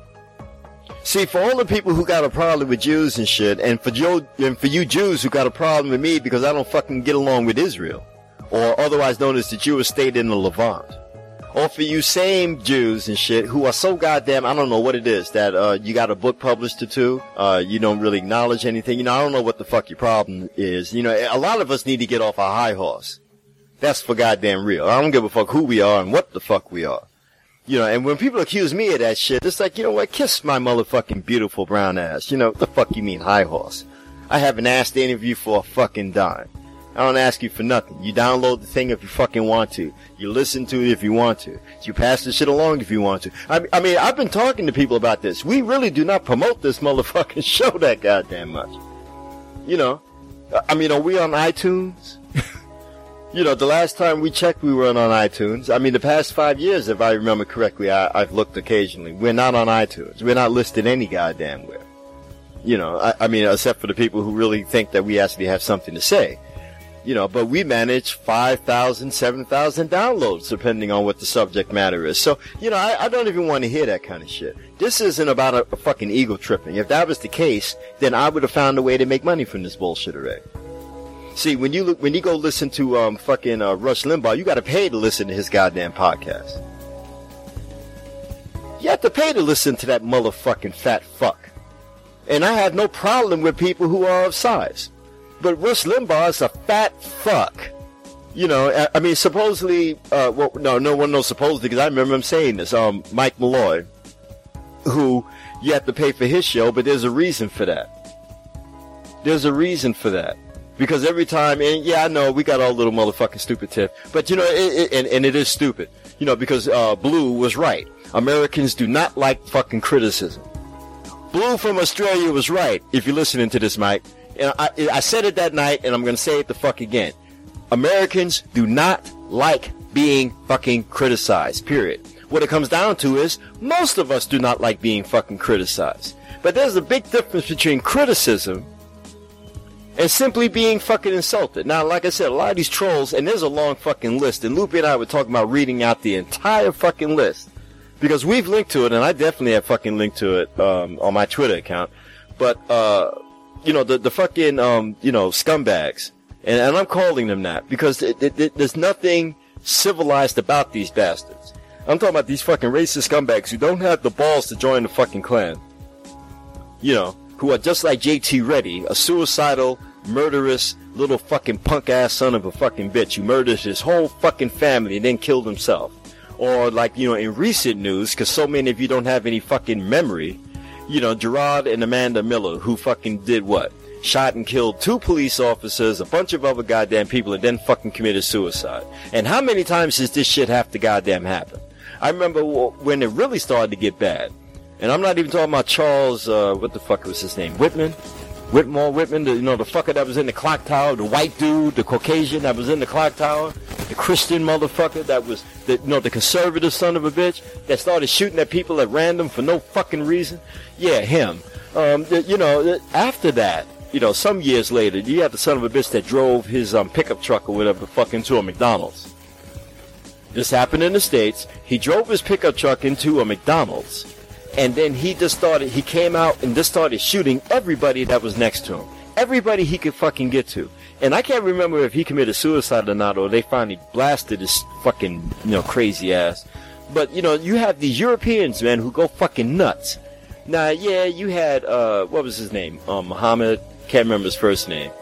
See, for all the people who got a problem with Jews and shit, and for Joe, and for you Jews who got a problem with me because I don't fucking get along with Israel, or otherwise known as the Jewish state in the Levant, or for you same Jews and shit who are so goddamn, I don't know what it is, that uh you got a book published or two, uh you don't really acknowledge anything, you know, I don't know what the fuck your problem is. You know, a lot of us need to get off our high horse. That's for goddamn real. I don't give a fuck who we are and what the fuck we are. You know, and when people accuse me of that shit, it's like, you know what, kiss my motherfucking beautiful brown ass. You know, what the fuck you mean high horse? I haven't asked any of you for a fucking dime. I don't ask you for nothing. You download the thing if you fucking want to. You listen to it if you want to. You pass the shit along if you want to. I, I mean, I've been talking to people about this. We really do not promote this motherfucking show that goddamn much. You know, I mean, are we on iTunes? You know, the last time we checked, we weren't on iTunes. I mean, the past five years, if I remember correctly, I, I've looked occasionally. We're not on iTunes. We're not listed any goddamn where. You know, I, I mean, except for the people who really think that we actually have something to say. You know, but we manage five thousand, seven thousand downloads, depending on what the subject matter is. So, you know, I, I don't even want to hear that kind of shit. This isn't about a, a fucking ego tripping. If that was the case, then I would have found a way to make money from this bullshit already. See, when you look, when you go listen to um fucking uh, Rush Limbaugh, you got to pay to listen to his goddamn podcast. You have to pay to listen to that motherfucking fat fuck. And I have no problem with people who are of size, but Rush Limbaugh is a fat fuck. You know, I, I mean, supposedly, uh, well, no, no one knows supposedly because I remember him saying this. Um, Mike Malloy, who you have to pay for his show, but there's a reason for that. There's a reason for that. Because every time, and yeah, I know, we got all little motherfucking stupid tip, but you know, it, it, and, and it is stupid, you know, because, uh, Blue was right. Americans do not like fucking criticism. Blue from Australia was right, if you're listening to this, Mike. And I, I said it that night, and I'm gonna say it the fuck again. Americans do not like being fucking criticized, period. What it comes down to is, most of us do not like being fucking criticized. But there's a big difference between criticism and simply being fucking insulted. Now, like I said, a lot of these trolls, and there's a long fucking list, and Loopy and I were talking about reading out the entire fucking list. Because we've linked to it, and I definitely have fucking linked to it, um, on my Twitter account. But, uh, you know, the, the fucking, um, you know, scumbags. And, and I'm calling them that, because it, it, it, there's nothing civilized about these bastards. I'm talking about these fucking racist scumbags who don't have the balls to join the fucking Klan. You know, who are just like J T Reddy, a suicidal, murderous, little fucking punk-ass son of a fucking bitch who murdered his whole fucking family and then killed himself. Or like, you know, in recent news, because so many of you don't have any fucking memory, you know, Gerard and Amanda Miller, who fucking did what? Shot and killed two police officers, a bunch of other goddamn people, and then fucking committed suicide. And how many times does this shit have to goddamn happen? I remember when it really started to get bad. And I'm not even talking about Charles, uh, what the fuck was his name? Whitman? Whitmore Whitman, the, you know, the fucker that was in the clock tower, the white dude, the Caucasian that was in the clock tower, the Christian motherfucker that was, the, you know, the conservative son of a bitch that started shooting at people at random for no fucking reason. Yeah, him. Um, the, you know, after that, you know, some years later, you had the son of a bitch that drove his um, pickup truck or whatever the fuck into a McDonald's. This happened in the States. He drove his pickup truck into a McDonald's. And then he just started, he came out and just started shooting everybody that was next to him. Everybody he could fucking get to. And I can't remember if he committed suicide or not, or they finally blasted his fucking, you know, crazy ass. But, you know, you have these Europeans, man, who go fucking nuts. Now, yeah, you had, uh, what was his name? Um, Muhammad, can't remember his first name.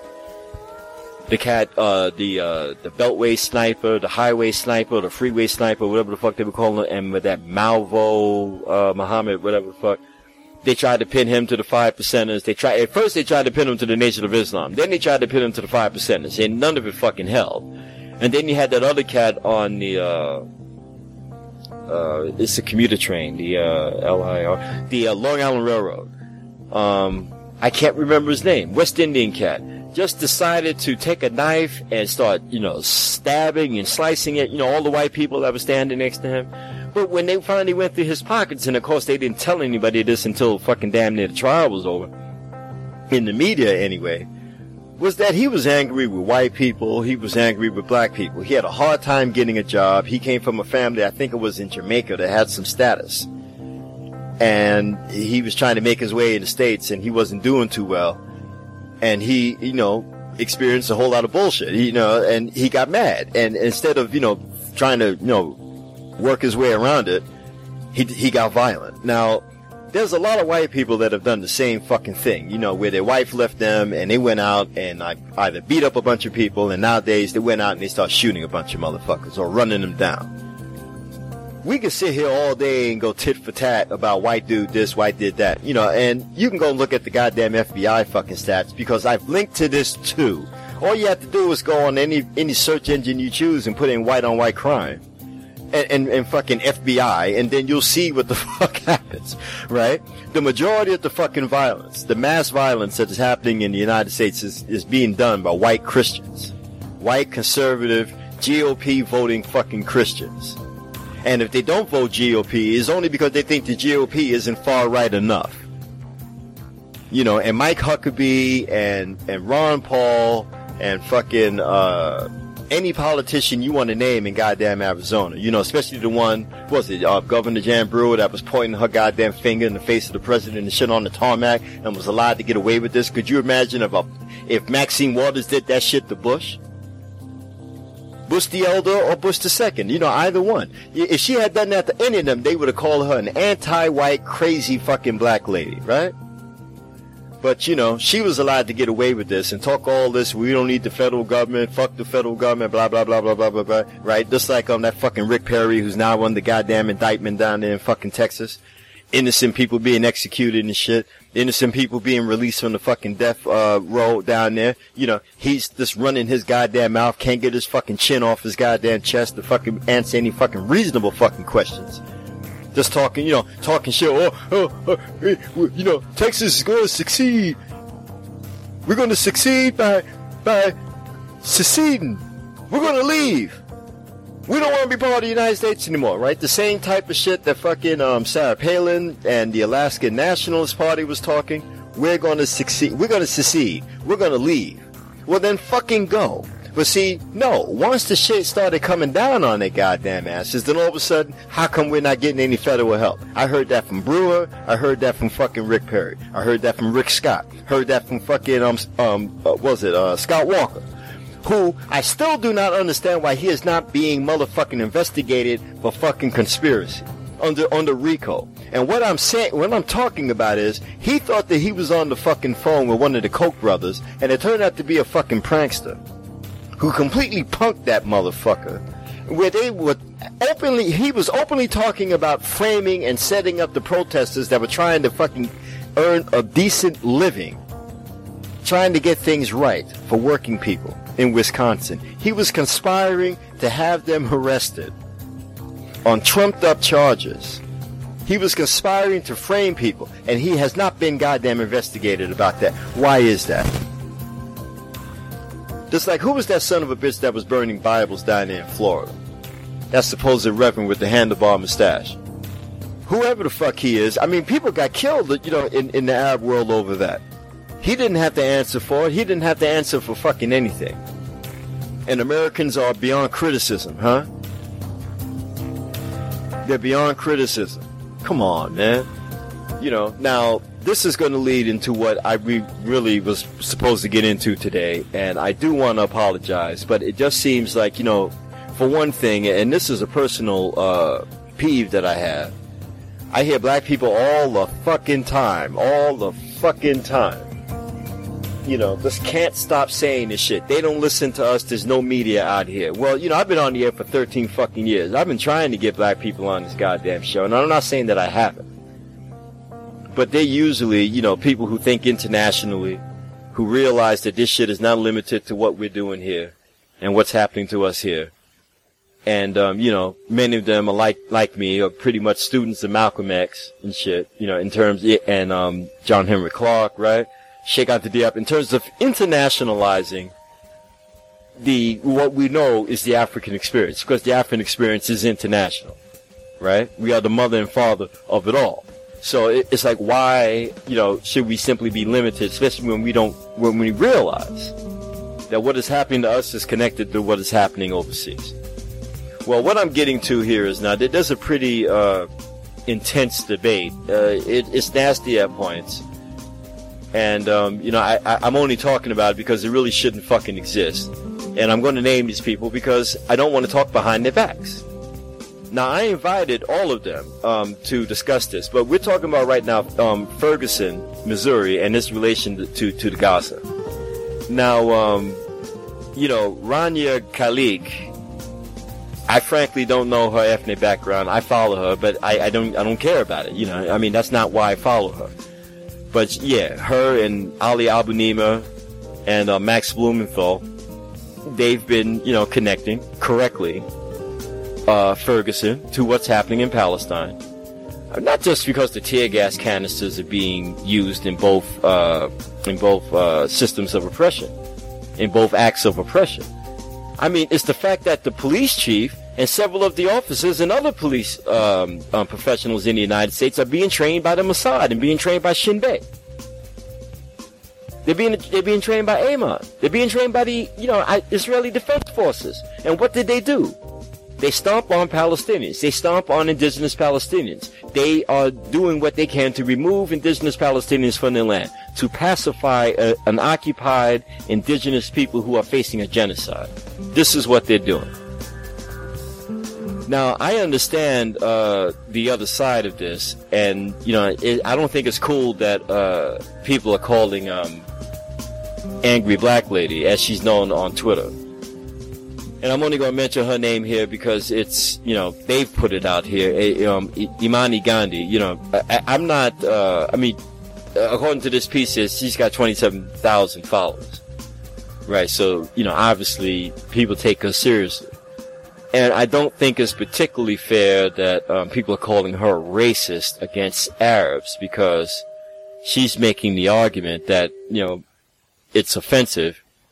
The cat, uh, the, uh, the Beltway sniper, the highway sniper, the freeway sniper, whatever the fuck they were calling it, and with that Malvo, uh, Muhammad, whatever the fuck. They tried to pin him to the five percenters. They tried, at first they tried to pin him to the Nation of Islam. Then they tried to pin him to the five percenters, and none of it fucking held. And then you had that other cat on the, uh, uh, it's a commuter train, the, uh, L I R, the, uh, Long Island Railroad. Um, I can't remember his name. West Indian cat. Just decided to take a knife and start, you know, stabbing and slicing it, you know, all the white people that were standing next to him. But when they finally went through his pockets, and of course they didn't tell anybody this until fucking damn near the trial was over, in the media anyway, was that he was angry with white people, he was angry with black people. He had a hard time getting a job. He came from a family, I think it was in Jamaica, that had some status. And he was trying to make his way in the States, and he wasn't doing too well. And he, you know, experienced a whole lot of bullshit, you know, and he got mad. And instead of, you know, trying to, you know, work his way around it, he he got violent. Now, there's a lot of white people that have done the same fucking thing, you know, where their wife left them and they went out and like, either beat up a bunch of people, and nowadays they went out and they start shooting a bunch of motherfuckers or running them down. We can sit here all day and go tit for tat about white dude this, white did that, you know, and you can go look at the goddamn F B I fucking stats, because I've linked to this too. All you have to do is go on any any search engine you choose and put in white on white crime and, and, and fucking F B I, and then you'll see what the fuck happens, right? The majority of the fucking violence, the mass violence that is happening in the United States is, is being done by white Christians. White conservative G O P voting fucking Christians. And if they don't vote G O P, it's only because they think the G O P isn't far right enough. You know, and Mike Huckabee and, and Ron Paul and fucking, uh, any politician you want to name in goddamn Arizona. You know, especially the one, what was it, uh, Governor Jan Brewer that was pointing her goddamn finger in the face of the president and shit on the tarmac and was allowed to get away with this. Could you imagine if, a, if Maxine Waters did that shit to Bush? Bush the elder or Bush the second, you know, either one. If she had done that to any of them, they would have called her an anti-white, crazy fucking black lady, right? But, you know, she was allowed to get away with this and talk all this, we don't need the federal government, fuck the federal government, blah, blah, blah, blah, blah, blah, blah, right? Just like um, that fucking Rick Perry, who's now on the goddamn indictment down there in fucking Texas. Innocent people being executed and shit. Innocent people being released from the fucking death uh, row down there. You know, he's just running his goddamn mouth, can't get his fucking chin off his goddamn chest to fucking answer any fucking reasonable fucking questions. Just talking, you know, talking shit. Oh, oh, oh, you know, Texas is going to succeed. We're going to succeed by by seceding. We're going to leave. We don't want to be part of the United States anymore, right? The same type of shit that fucking um, Sarah Palin and the Alaska Nationalist Party was talking. We're going to succeed. We're going to secede. We're going to leave. Well, then fucking go. But see, no. Once the shit started coming down on their goddamn asses, then all of a sudden, how come we're not getting any federal help? I heard that from Brewer. I heard that from fucking Rick Perry. I heard that from Rick Scott. Heard that from fucking um um uh, what was it uh, Scott Walker, who I still do not understand why he is not being motherfucking investigated for fucking conspiracy under under RICO. And what I'm saying, what I'm talking about is, he thought that he was on the fucking phone with one of the Koch brothers, and it turned out to be a fucking prankster who completely punked that motherfucker. Where they were openly, he was openly talking about framing and setting up the protesters that were trying to fucking earn a decent living, trying to get things right for working people in Wisconsin. He was conspiring to have them arrested on trumped up charges. He was conspiring to frame people, and he has not been goddamn investigated about that. Why is that? Just like, who was that son of a bitch that was burning Bibles down there in Florida? That supposed reverend with the handlebar mustache. Whoever the fuck he is, I mean, people got killed, you know, in, in the Arab world over that. He didn't have to answer for it. He didn't have to answer for fucking anything. And Americans are beyond criticism, huh? They're beyond criticism. Come on, man. You know, now, this is going to lead into what I re- really was supposed to get into today, and I do want to apologize, but it just seems like, you know, for one thing, and this is a personal uh, peeve that I have, I hear black people all the fucking time, all the fucking time, you know, just can't stop saying this shit. They don't listen to us. There's no media out here. Well, you know, I've been on the air for thirteen fucking years. I've been trying to get black people on this goddamn show, and I'm not saying that I haven't. But they're usually, you know, people who think internationally, who realize that this shit is not limited to what we're doing here and what's happening to us here. And, um, you know, many of them are like, like me, are pretty much students of Malcolm X and shit, you know, in terms, and, um, John Henry Clark, right? Shake out the D up in terms of internationalizing the, what we know is the African experience, because the African experience is international, right? We are the mother and father of it all. So it, it's like, why, you know, should we simply be limited, especially when we don't, when we realize that what is happening to us is connected to what is happening overseas. Well, what I'm getting to here is now that there's a pretty uh, intense debate. Uh, it, it's nasty at points. And, um, you know, I, I, I'm only talking about it because it really shouldn't fucking exist. And I'm going to name these people because I don't want to talk behind their backs. Now, I invited all of them um, to discuss this, but we're talking about right now um, Ferguson, Missouri, and its relation to, to, to the Gaza. Now, um, you know, Rania Khalid, I frankly don't know her ethnic background. I follow her, but I, I don't I don't care about it. You know, I mean, that's not why I follow her. But yeah, her and Ali Abu Nima and uh, Max Blumenthal, they've been, you know, connecting correctly uh, Ferguson to what's happening in Palestine. Not just because the tear gas canisters are being used in both uh, in both uh, systems of oppression, in both acts of oppression. I mean, it's the fact that the police chief and several of the officers and other police um, um, professionals in the United States are being trained by the Mossad and being trained by Shin Bet. They're being they're being trained by Ayman. They're being trained by the you know Israeli Defense Forces. And what did they do? They stomp on Palestinians. They stomp on indigenous Palestinians. They are doing what they can to remove indigenous Palestinians from their land, to pacify a, an occupied indigenous people who are facing a genocide. This is what they're doing. Now, I understand uh, the other side of this, and you know, it, I don't think it's cool that uh, people are calling um, Angry Black Lady, as she's known on Twitter. And I'm only going to mention her name here because it's, you know, they've put it out here. Um, Imani Gandhi, you know, I, I'm not, uh, I mean, according to this piece, she's got twenty-seven thousand followers. Right, so, you know, obviously people take her seriously. And I don't think it's particularly fair that um, people are calling her racist against Arabs because she's making the argument that, you know, it's offensive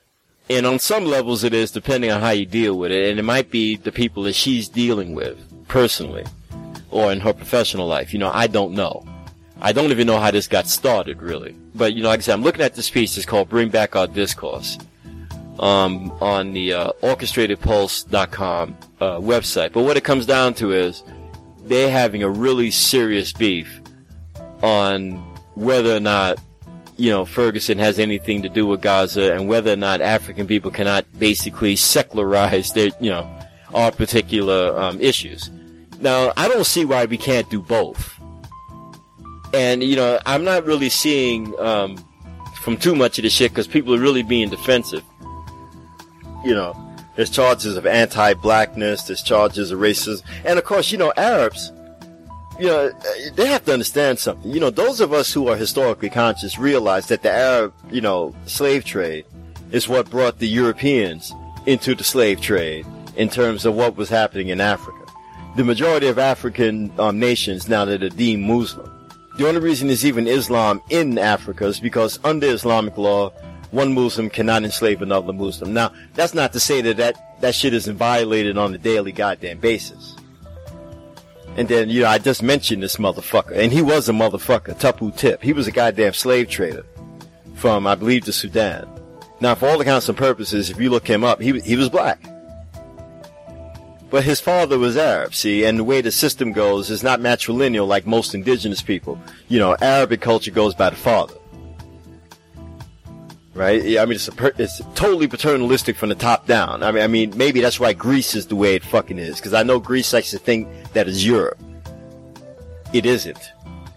And on some levels it is, depending on how you deal with it. And it might be the people that she's dealing with personally or in her professional life. You know, I don't know. I don't even know how this got started, really. But, you know, like I said, I'm looking at this piece. It's called Bring Back Our Discourse um, on the uh, orchestrated pulse dot com uh, website. But what it comes down to is they're having a really serious beef on whether or not, you know, Ferguson has anything to do with Gaza and whether or not African people cannot basically secularize their, you know, our particular um, issues. Now, I don't see why we can't do both. And, you know, I'm not really seeing um, from too much of the shit because people are really being defensive. You know, there's charges of anti-blackness, there's charges of racism. And, of course, you know, Arabs, you know, they have to understand something. You know, those of us who are historically conscious realize that the Arab, you know, slave trade is what brought the Europeans into the slave trade in terms of what was happening in Africa. The majority of African um, nations now that are deemed Muslim. The only reason there's even Islam in Africa is because under Islamic law, one Muslim cannot enslave another Muslim. Now, that's not to say that that, that shit isn't violated on a daily goddamn basis. And then, you know, I just mentioned this motherfucker, and he was a motherfucker, Tapu Tip. He was a goddamn slave trader from, I believe, the Sudan. Now, for all accounts and purposes, if you look him up, he he was black. But his father was Arab, see, and the way the system goes is not matrilineal like most indigenous people. You know, Arabic culture goes by the father. Right? I mean, it's, a per- it's totally paternalistic from the top down. I mean, I mean, maybe that's why Greece is the way it fucking is. Because I know Greece likes to think that is Europe. It isn't.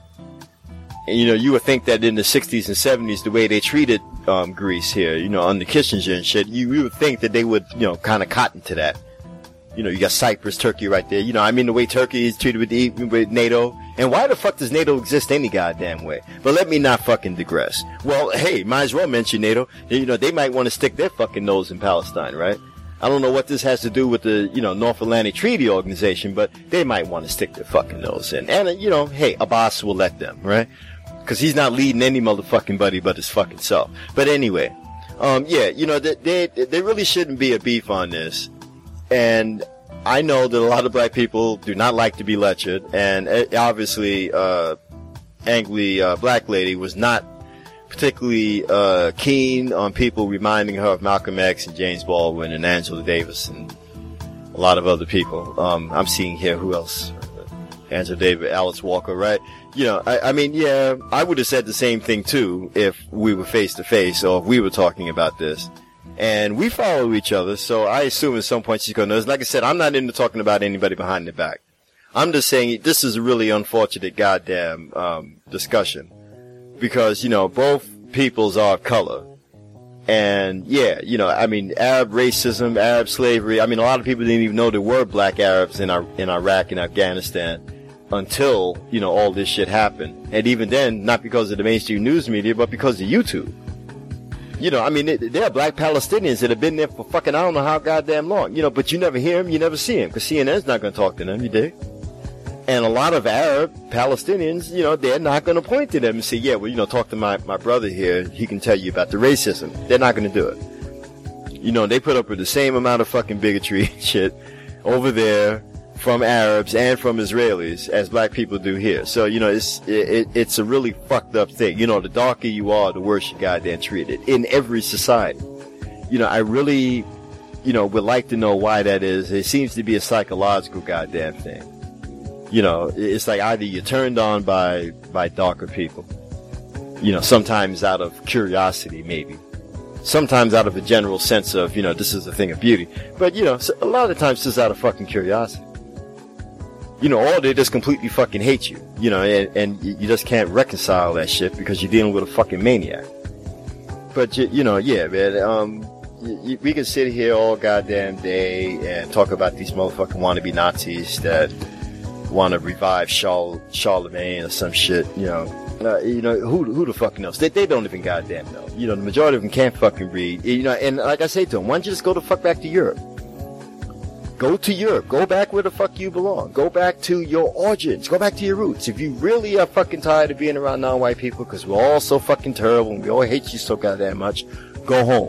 And, you know, you would think that in the sixties and seventies, the way they treated um, Greece here, you know, under Kissinger and shit, you, you would think that they would, you know, kind of cotton to that. You know, you got Cyprus, Turkey right there. You know, I mean, the way Turkey is treated with, the, with NATO. And why the fuck does NATO exist any goddamn way? But let me not fucking digress. Well, hey, might as well mention NATO. You know, they might want to stick their fucking nose in Palestine, right? I don't know what this has to do with the, you know, North Atlantic Treaty Organization, but they might want to stick their fucking nose in. And, uh, you know, hey, Abbas will let them, right? Because he's not leading any motherfucking buddy but his fucking self. But anyway, um, yeah, you know, they, they, they really shouldn't be a beef on this. And I know that a lot of black people do not like to be lectured, and obviously, uh, Angry uh, Black Lady was not particularly uh, keen on people reminding her of Malcolm X and James Baldwin and Angela Davis and a lot of other people. Um, I'm seeing here who else? Angela Davis, Alice Walker, right? You know, I, I mean, yeah, I would have said the same thing too if we were face to face or if we were talking about this. And we follow each other, so I assume at some point she's going to know. Like I said, I'm not into talking about anybody behind their back. I'm just saying this is a really unfortunate goddamn um, discussion. Because, you know, both peoples are of color. And, yeah, you know, I mean, Arab racism, Arab slavery. I mean, a lot of people didn't even know there were black Arabs in, our, in Iraq and Afghanistan until, you know, all this shit happened. And even then, not because of the mainstream news media, but because of YouTube. You know, I mean, there are black Palestinians that have been there for fucking I don't know how goddamn long. You know, but you never hear them, you never see them, because C N N's not going to talk to them, you dig? And a lot of Arab Palestinians, you know, they're not going to point to them and say, yeah, well, you know, talk to my, my brother here, he can tell you about the racism. They're not going to do it. You know, they put up with the same amount of fucking bigotry and shit over there from Arabs and from Israelis as black people do here. So, you know, it's it, it's a really fucked up thing. You know, the darker you are, the worse you goddamn treated in every society. You know, I really, you know, would like to know why that is. It seems to be a psychological goddamn thing. You know, it's like either you're turned on by by darker people, you know, sometimes out of curiosity maybe, sometimes out of a general sense of, you know, this is a thing of beauty, but, you know, a lot of times just out of fucking curiosity. You know, or they just completely fucking hate you, you know, and, and you just can't reconcile that shit because you're dealing with a fucking maniac. But, you, you know, yeah, man, um, you, we can sit here all goddamn day and talk about these motherfucking wannabe Nazis that want to revive Charl- Charlemagne or some shit, you know. Uh, you know, who who the fuck knows? They, they don't even goddamn know. You know, the majority of them can't fucking read. You know, and like I say to them, why don't you just go the fuck back to Europe? Go to Europe. Go back where the fuck you belong. Go back to your origins. Go back to your roots. If you really are fucking tired of being around non-white people because we're all so fucking terrible and we all hate you so goddamn much, go home.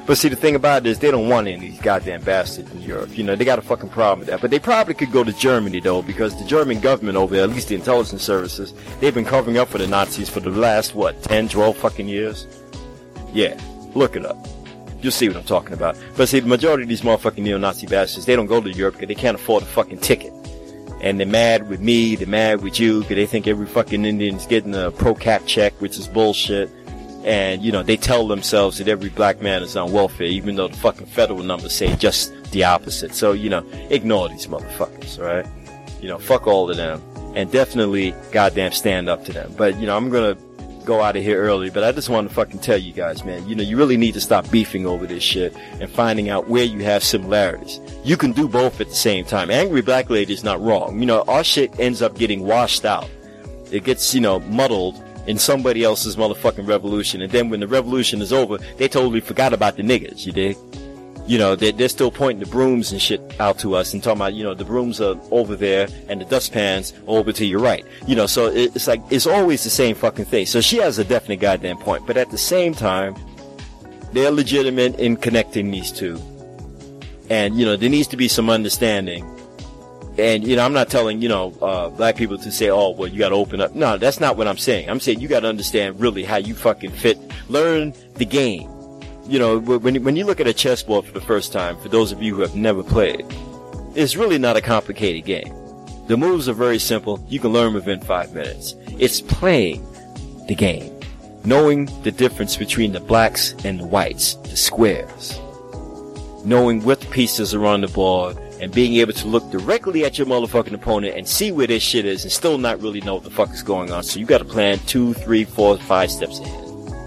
But see, the thing about it is they don't want any of these goddamn bastards in Europe. You know, they got a fucking problem with that. But they probably could go to Germany, though, because the German government over there, at least the intelligence services, they've been covering up for the Nazis for the last, what, ten, twelve fucking years? Yeah, look it up. You'll see what I'm talking about. But see, the majority of these motherfucking neo-Nazi bastards, they don't go to Europe because they can't afford a fucking ticket. And they're mad with me, they're mad with you, because they think every fucking Indian's getting a pro-cap check, which is bullshit. And, you know, they tell themselves that every black man is on welfare, even though the fucking federal numbers say just the opposite. So, you know, ignore these motherfuckers, alright? You know, fuck all of them. And definitely goddamn stand up to them. But, you know, I'm gonna go out of here early, but I just want to fucking tell you guys, man, you know, you really need to stop beefing over this shit and finding out where you have similarities. You can do both at the same time. Angry Black Lady is not wrong. You know, our shit ends up getting washed out. It gets, you know, muddled in somebody else's motherfucking revolution, and then when the revolution is over, they totally forgot about the niggas, you dig? You know, they're, they're still pointing the brooms and shit out to us and talking about, you know, the brooms are over there and the dustpans are over to your right. You know, so it's like, it's always the same fucking thing. So she has a definite goddamn point, but at the same time, they're legitimate in connecting these two. And, you know, there needs to be some understanding. And, you know, I'm not telling, you know, uh, black people to say, oh, well, you gotta open up. No, that's not what I'm saying. I'm saying you gotta understand really how you fucking fit. Learn the game. You know, when, when you look at a chessboard for the first time, for those of you who have never played, it's really not a complicated game. The moves are very simple. You can learn within five minutes. It's playing the game. Knowing the difference between the blacks and the whites, the squares. Knowing what pieces are on the board, and being able to look directly at your motherfucking opponent and see where this shit is and still not really know what the fuck is going on. So you gotta plan two, three, four, five steps ahead.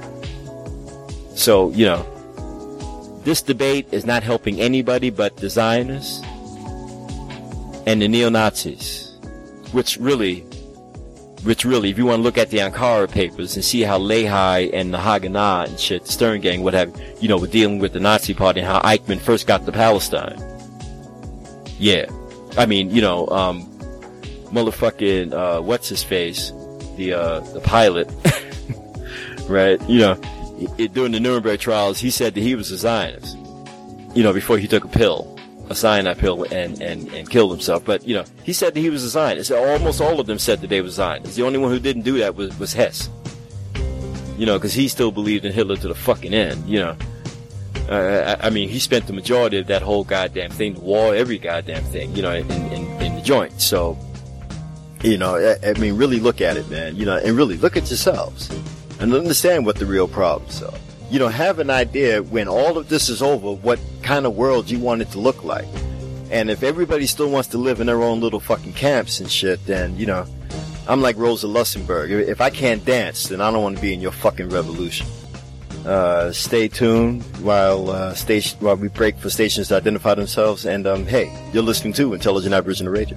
So, you know, this debate is not helping anybody but the Zionists and the neo-Nazis, which really, which really, if you want to look at the Ankara papers and see how Lehi and the Haganah and shit, the Stern Gang, what have you know, were dealing with the Nazi party and how Eichmann first got to Palestine. Yeah. I mean, you know, um, motherfucking, uh, what's his face? The, uh, the pilot. Right? You know, it, during the Nuremberg trials, he said that he was a Zionist. You know, before he took a pill. A cyanide pill and, and, and killed himself. But, you know, he said that he was a Zionist. Almost all of them said that they were Zionists. The only one who didn't do that was, was Hess. You know, because he still believed in Hitler to the fucking end, you know. Uh, I, I mean, he spent the majority of that whole goddamn thing, the war, every goddamn thing, you know, in, in, in the joint. So, you know, I, I mean, really look at it, man, you know, and really look at yourselves and understand what the real problems are. You know, have an idea when all of this is over, what kind of world you want it to look like. And if everybody still wants to live in their own little fucking camps and shit, then, you know, I'm like Rosa Luxemburg. If I can't dance, then I don't want to be in your fucking revolution. Uh, stay tuned while, uh, station, while we break for stations to identify themselves. And, um, hey, you're listening to Intelligent Aboriginal Radio.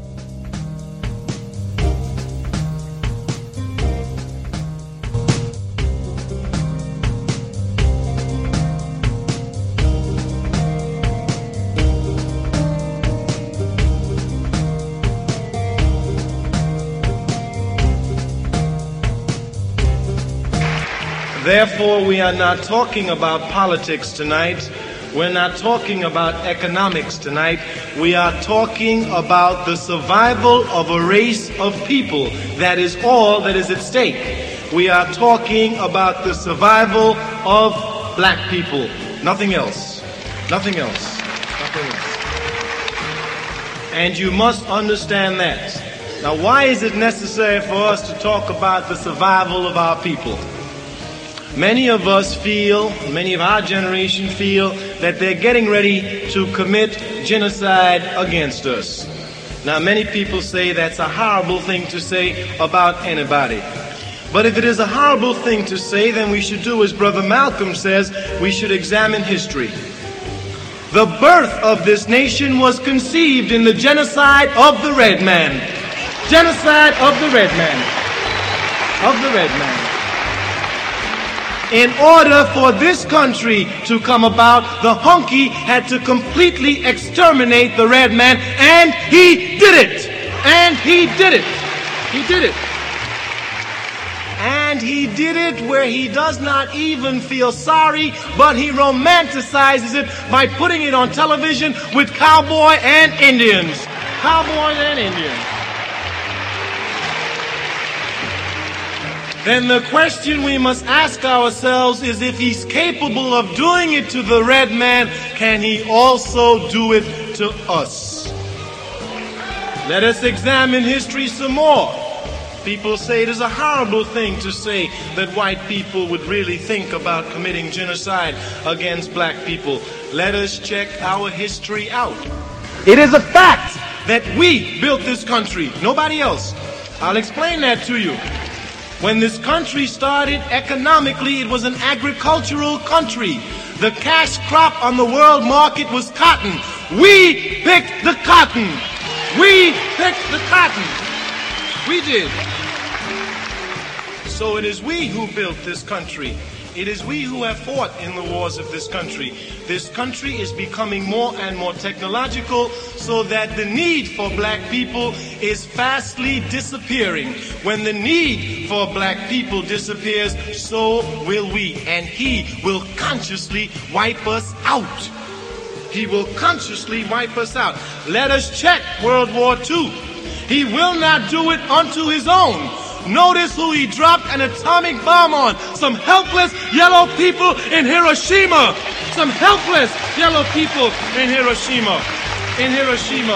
Therefore, we are not talking about politics tonight. We're not talking about economics tonight. We are talking about the survival of a race of people. That is all that is at stake. We are talking about the survival of black people. Nothing else. Nothing else. Nothing else. And you must understand that. Now, why is it necessary for us to talk about the survival of our people? Many of us feel, many of our generation feel, that they're getting ready to commit genocide against us. Now, many people say that's a horrible thing to say about anybody. But if it is a horrible thing to say, then we should do as Brother Malcolm says, we should examine history. The birth of this nation was conceived in the genocide of the red man. Genocide of the red man. Of the red man. In order for this country to come about, the hunky had to completely exterminate the red man, and he did it. And he did it. He did it. And he did it where he does not even feel sorry, but he romanticizes it by putting it on television with cowboy and Indians. Cowboys and Indians. Then the question we must ask ourselves is, if he's capable of doing it to the red man, can he also do it to us? Let us examine history some more. People say it is a horrible thing to say that white people would really think about committing genocide against black people. Let us check our history out. It is a fact that we built this country, nobody else. I'll explain that to you. When this country started, economically, it was an agricultural country. The cash crop on the world market was cotton. We picked the cotton. We picked the cotton. We did. So it is we who built this country. It is we who have fought in the wars of this country. This country is becoming more and more technological, so that the need for black people is fastly disappearing. When the need for black people disappears, so will we. And he will consciously wipe us out. He will consciously wipe us out. Let us check World War Two. He will not do it unto his own. Notice who he dropped an atomic bomb on. Some helpless yellow people in Hiroshima. Some helpless yellow people in Hiroshima. In Hiroshima.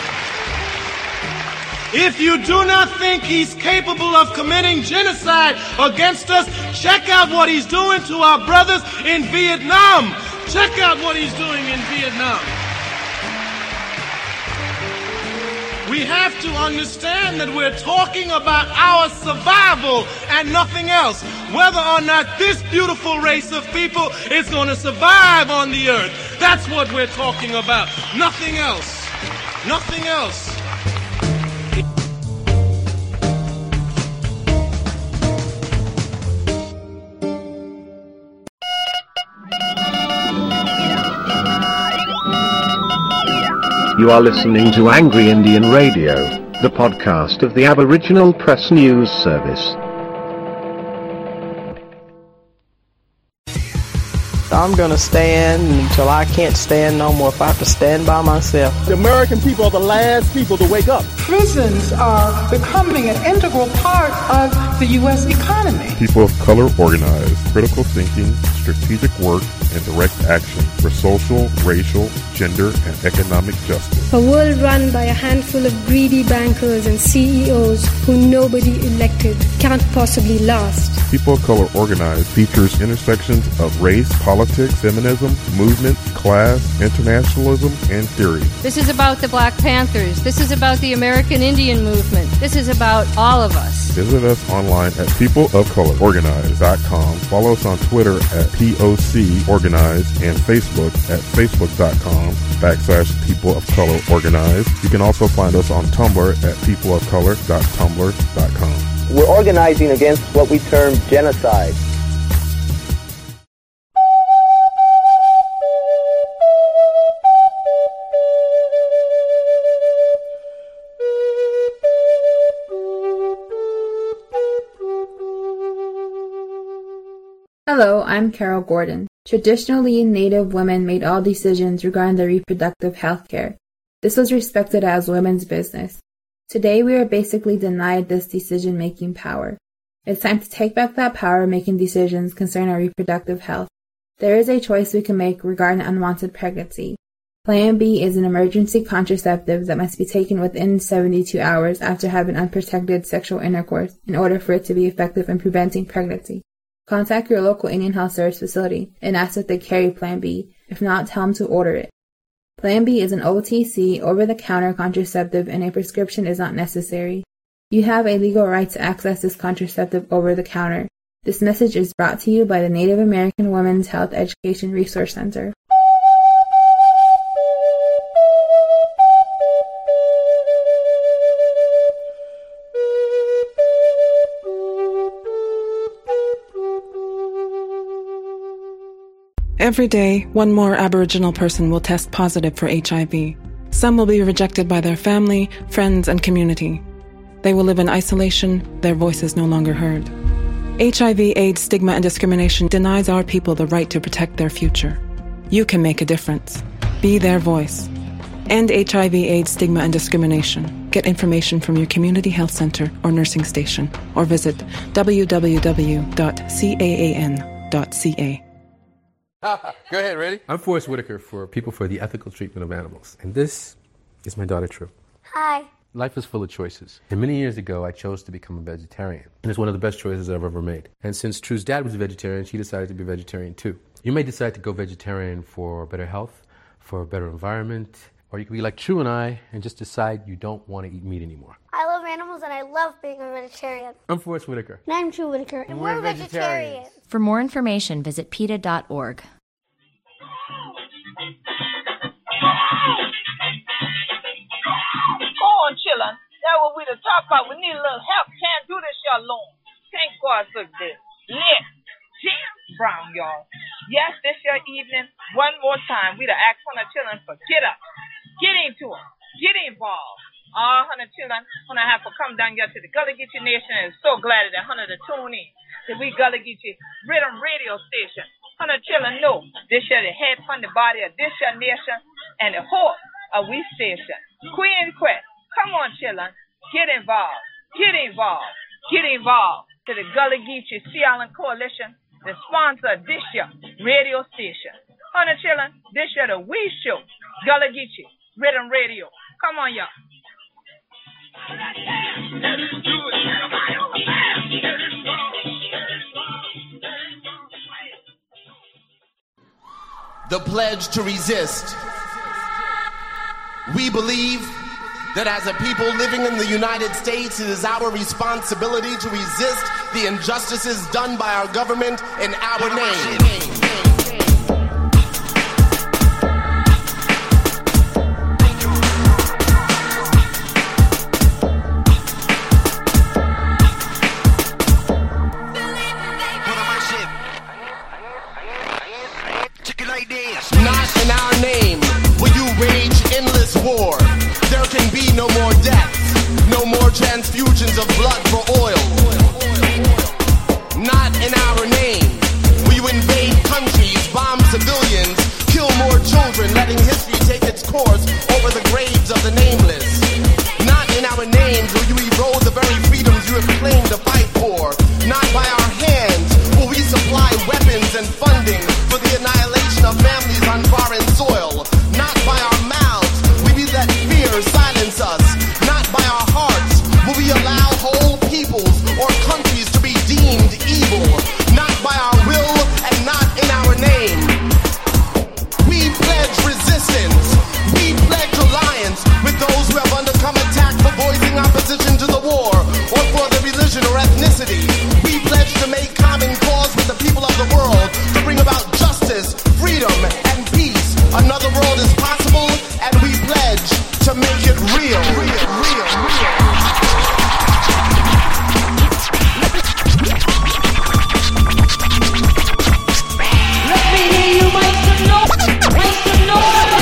If you do not think he's capable of committing genocide against us, check out what he's doing to our brothers in Vietnam. Check out what he's doing in Vietnam. We have to understand that we're talking about our survival and nothing else. Whether or not this beautiful race of people is going to survive on the earth. That's what we're talking about. Nothing else. Nothing else. You are listening to Angry Indian Radio, the podcast of the Aboriginal Press News Service. I'm gonna stand until I can't stand no more, if I have to stand by myself. The American people are the last people to wake up. Prisons are becoming an integral part of the U S economy. People of color organize, critical thinking, strategic work, and direct action for social, racial, gender, and economic justice. A world run by a handful of greedy bankers and C E Os who nobody elected can't possibly last. People of Color Organize features intersections of race, politics, feminism, movement, class, internationalism, and theory. This is about the Black Panthers. This is about the American Indian movement. This is about all of us. Visit us online at people of color organize dot com. Follow us on Twitter at P O C Organize and Facebook at facebook.com backslash People of Color Organize. You can also find us on Tumblr at people of color dot tumblr dot com. We're organizing against what we term genocide. Hello, I'm Carol Gordon. Traditionally, Native women made all decisions regarding their reproductive health care. This was respected as women's business. Today, we are basically denied this decision-making power. It's time to take back that power making decisions concerning our reproductive health. There is a choice we can make regarding unwanted pregnancy. Plan B is an emergency contraceptive that must be taken within seventy-two hours after having unprotected sexual intercourse in order for it to be effective in preventing pregnancy. Contact your local Indian Health Service facility and ask if they carry Plan B. If not, tell them to order it. Plan B is an O T C, over-the-counter contraceptive, and a prescription is not necessary. You have a legal right to access this contraceptive over the counter. This message is brought to you by the Native American Women's Health Education Resource Center. Every day, one more Aboriginal person will test positive for H I V. Some will be rejected by their family, friends, and community. They will live in isolation, their voices no longer heard. H I V, AIDS, stigma, and discrimination denies our people the right to protect their future. You can make a difference. Be their voice. End H I V, AIDS, stigma, and discrimination. Get information from your community health center or nursing station, or visit w w w dot caan dot c a. Go ahead, ready? I'm Forrest Whitaker for People for the Ethical Treatment of Animals, and this is my daughter, True. Hi. Life is full of choices, and many years ago I chose to become a vegetarian, and it's one of the best choices I've ever made. And since True's dad was a vegetarian, she decided to be a vegetarian too. You may decide to go vegetarian for better health, for a better environment, or you could be like True and I and just decide you don't want to eat meat anymore. I love animals and I love being a vegetarian. I'm Forrest Whitaker. And I'm True Whitaker. And, and we're, we're vegetarians. vegetarians. For more information, visit PETA dot org. Go on, chillin'. That's what we to talk about. We need a little help. Can't do this y'all alone. Thank God for this. Lit. Jim Brown, y'all. Yes, this your evening. One more time. We to ask Hunter Chillin' for get up. Get into it. Get involved. All Hunter Chillin', Hunter have to come down here to the Gullah Geechee Nation, and so glad that Hunter to tune in to we Gullah Geechee Rhythm Radio Station. Hunter Chillin' know this your the head from the body of this your nation and the heart of we station. Queen Quest, come on Chillin', get involved. Get involved. Get involved to the Gullah Geechee Sea Island Coalition, the sponsor of this year radio station. Hunter Chillin', this year the We Show, Gullah Geechee Rhythm Radio. Come on, y'all. The pledge to resist. We believe that as a people living in the United States, it is our responsibility to resist the injustices done by our government in our name. Not in our name will you rage endless war. There can be no more deaths, no more transfusions of blood for oil. Not in our name will you invade countries, bomb civilians, kill more children, letting history take its course over the graves of the nameless. Not in our names will you erode the very freedoms you have claimed to fight for. Not by our hands will we supply weapons and funding for the annihilation of families on foreign soil. Not by our mouths will we let fear silence us. Not by our hearts will we allow whole peoples or countries to be deemed evil. Not by our will and not in our name. We pledge resistance. We pledge alliance with those who have undergone attack for voicing opposition to the war or for their religion or ethnicity. We pledge to make common cause with the people of the world to bring about justice, freedom, and peace. Another world is possible, and we pledge to make it real. Real, real, real. Let me hear you make some noise. Make some noise.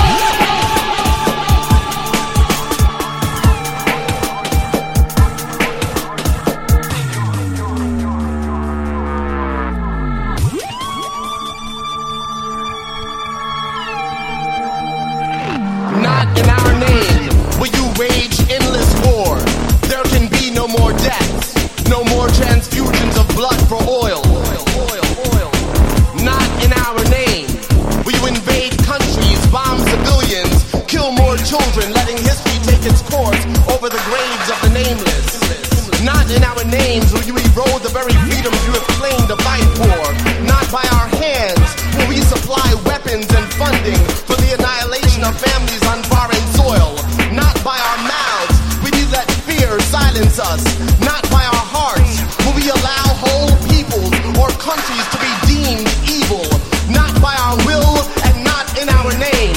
Not in our name will you rage endless war. There can be no more deaths, no more transfusions of blood for oil. Not in our name will you invade countries, bomb civilians, kill more children, letting history take its course over the graves of the nameless. Not in our names will you erode the very freedoms you have claimed to fight for. Not by our hands will we supply weapons and funding for the annihilation of families on foreign soil. Not by our mouths will we let fear silence us. Not by our hearts will we allow whole peoples or countries to be deemed evil. Not by our will and not in our name.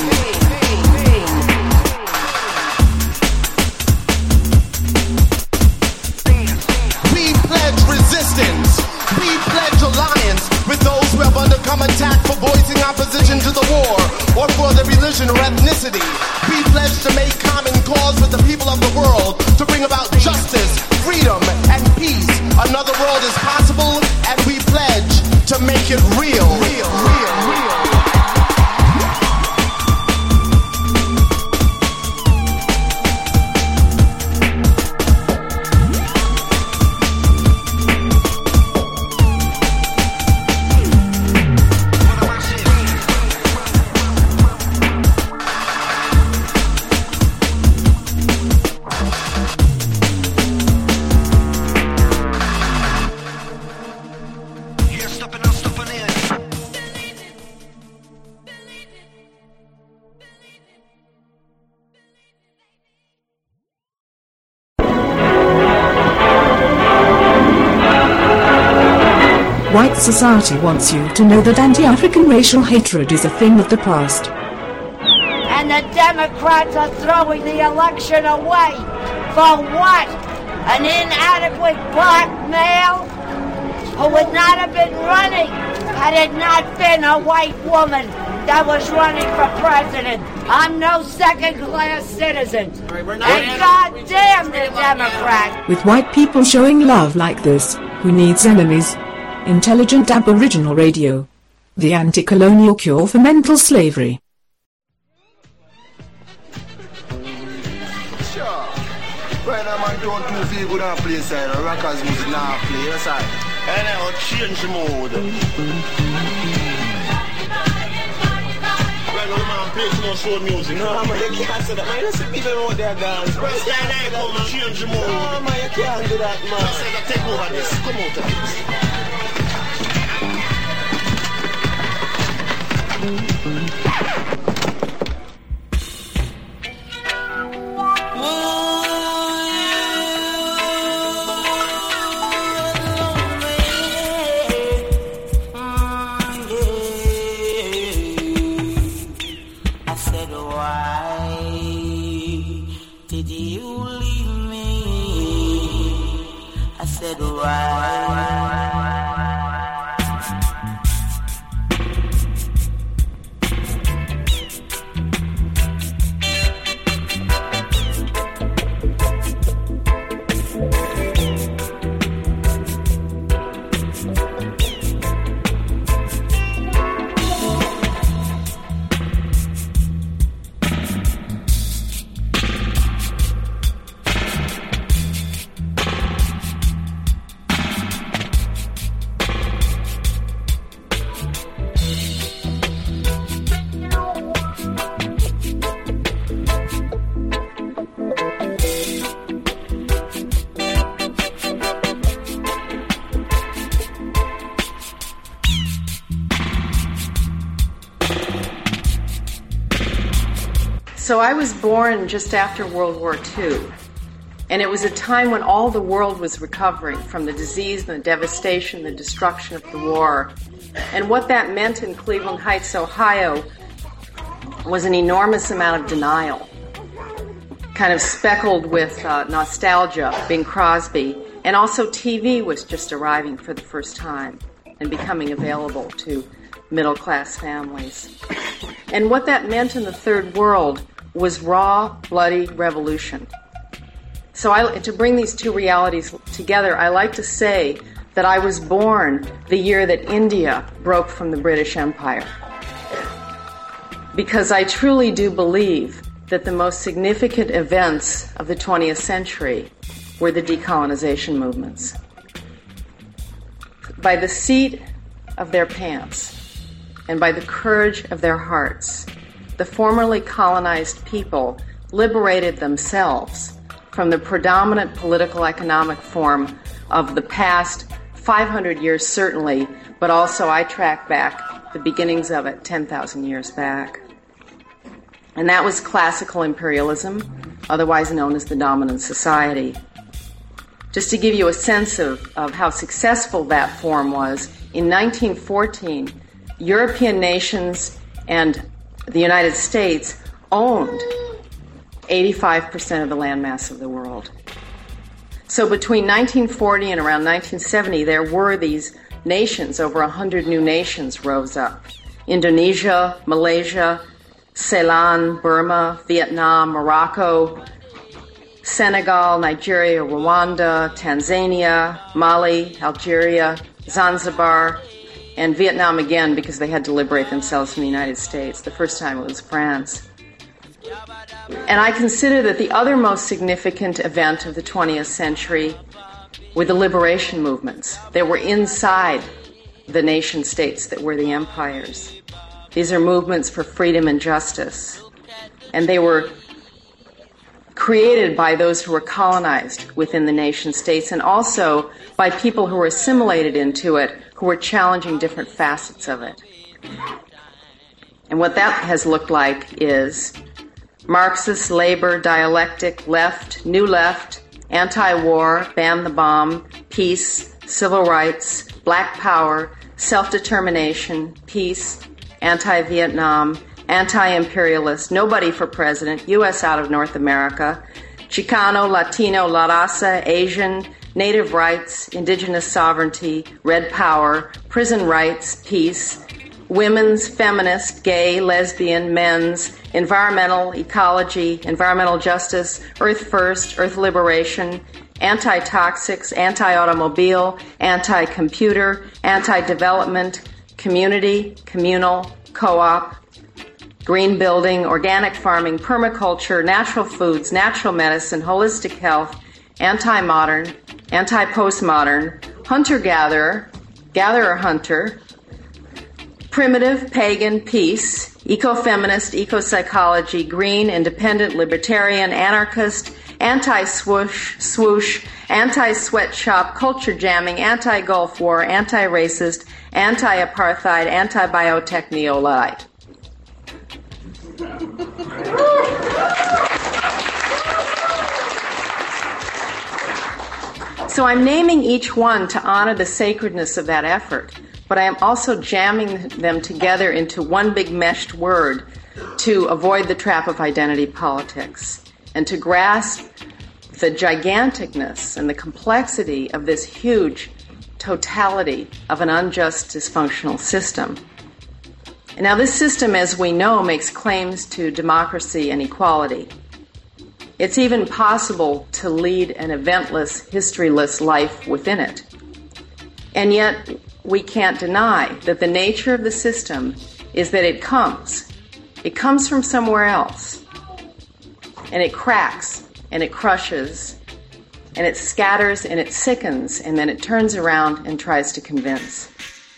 We pledge resistance. We pledge alliance with those who have undergone attack for voicing opposition to the war or for their religion or ethnicity. We pledge to make common cause with the people of the world to bring about justice, freedom, and peace. Another world is possible, and make it real, real, real, real. White society wants you to know that anti-African racial hatred is a thing of the past. And the Democrats are throwing the election away. For what? An inadequate black male who would not have been running had it not been a white woman that was running for president. I'm no second-class citizen. And goddamn the Democrats. With white people showing love like this, who needs enemies? Intelligent Aboriginal Radio. The anti-colonial cure for mental slavery. Sure. Right now, man, don't do feel good on play side. Rockers music now play. That's all. And I will change the mood. Right now, man, play some more soul music. No, man, you can't say that. Man, you see people out there dance. Right now, I come and change the mood. No, man, you can't do that, man. I said, take over this. Come out of this. So I was born just after World War Two, and it was a time when all the world was recovering from the disease and the devastation, the destruction of the war. And what that meant in Cleveland Heights, Ohio, was an enormous amount of denial, kind of speckled with uh, nostalgia, Bing Crosby, and also T V was just arriving for the first time and becoming available to middle-class families. And what that meant in the third world was raw, bloody revolution. So I, to bring these two realities together, I like to say that I was born the year that India broke from the British Empire. Because I truly do believe that the most significant events of the twentieth century were the decolonization movements. By the seat of their pants and by the courage of their hearts, the formerly colonized people liberated themselves from the predominant political economic form of the past five hundred years certainly, but also I track back the beginnings of it ten thousand years back. And that was classical imperialism, otherwise known as the dominant society. Just to give you a sense of, of how successful that form was, in nineteen fourteen, European nations and the United States owned eighty-five percent of the landmass of the world. So between nineteen forty and around nineteen seventy, there were these nations, over one hundred new nations rose up. Indonesia, Malaysia, Ceylon, Burma, Vietnam, Morocco, Senegal, Nigeria, Rwanda, Tanzania, Mali, Algeria, Zanzibar, and Vietnam again because they had to liberate themselves from the United States. The first time it was France. And I consider that the other most significant event of the twentieth century were the liberation movements that were inside the nation states that were the empires. These are movements for freedom and justice. And they were created by those who were colonized within the nation states and also by people who were assimilated into it, who were challenging different facets of it. And what that has looked like is Marxist, labor, dialectic, left, new left, anti-war, ban the bomb, peace, civil rights, black power, self-determination, peace, anti-Vietnam, anti-imperialist, nobody for president, U S out of North America, Chicano, Latino, La Raza, Asian, native rights, indigenous sovereignty, red power, prison rights, peace, women's, feminist, gay, lesbian, men's, environmental, ecology, environmental justice, earth first, earth liberation, anti-toxics, anti-automobile, anti-computer, anti-development, community, communal, co-op, green building, organic farming, permaculture, natural foods, natural medicine, holistic health, anti-modern, anti-postmodern, hunter-gatherer, gatherer-hunter, primitive, pagan, peace, eco-feminist, eco-psychology, green, independent, libertarian, anarchist, anti-swoosh, swoosh, anti-sweatshop, culture jamming, anti-Gulf War, anti-racist, anti-apartheid, anti-biotech, neo-Luddite. So I'm naming each one to honor the sacredness of that effort, but I am also jamming them together into one big meshed word to avoid the trap of identity politics and to grasp the giganticness and the complexity of this huge totality of an unjust, dysfunctional system. And now this system, as we know, makes claims to democracy and equality. It's even possible to lead an eventless, historyless life within it. And yet, we can't deny that the nature of the system is that it comes. It comes from somewhere else. And it cracks, and it crushes, and it scatters, and it sickens, and then it turns around and tries to convince.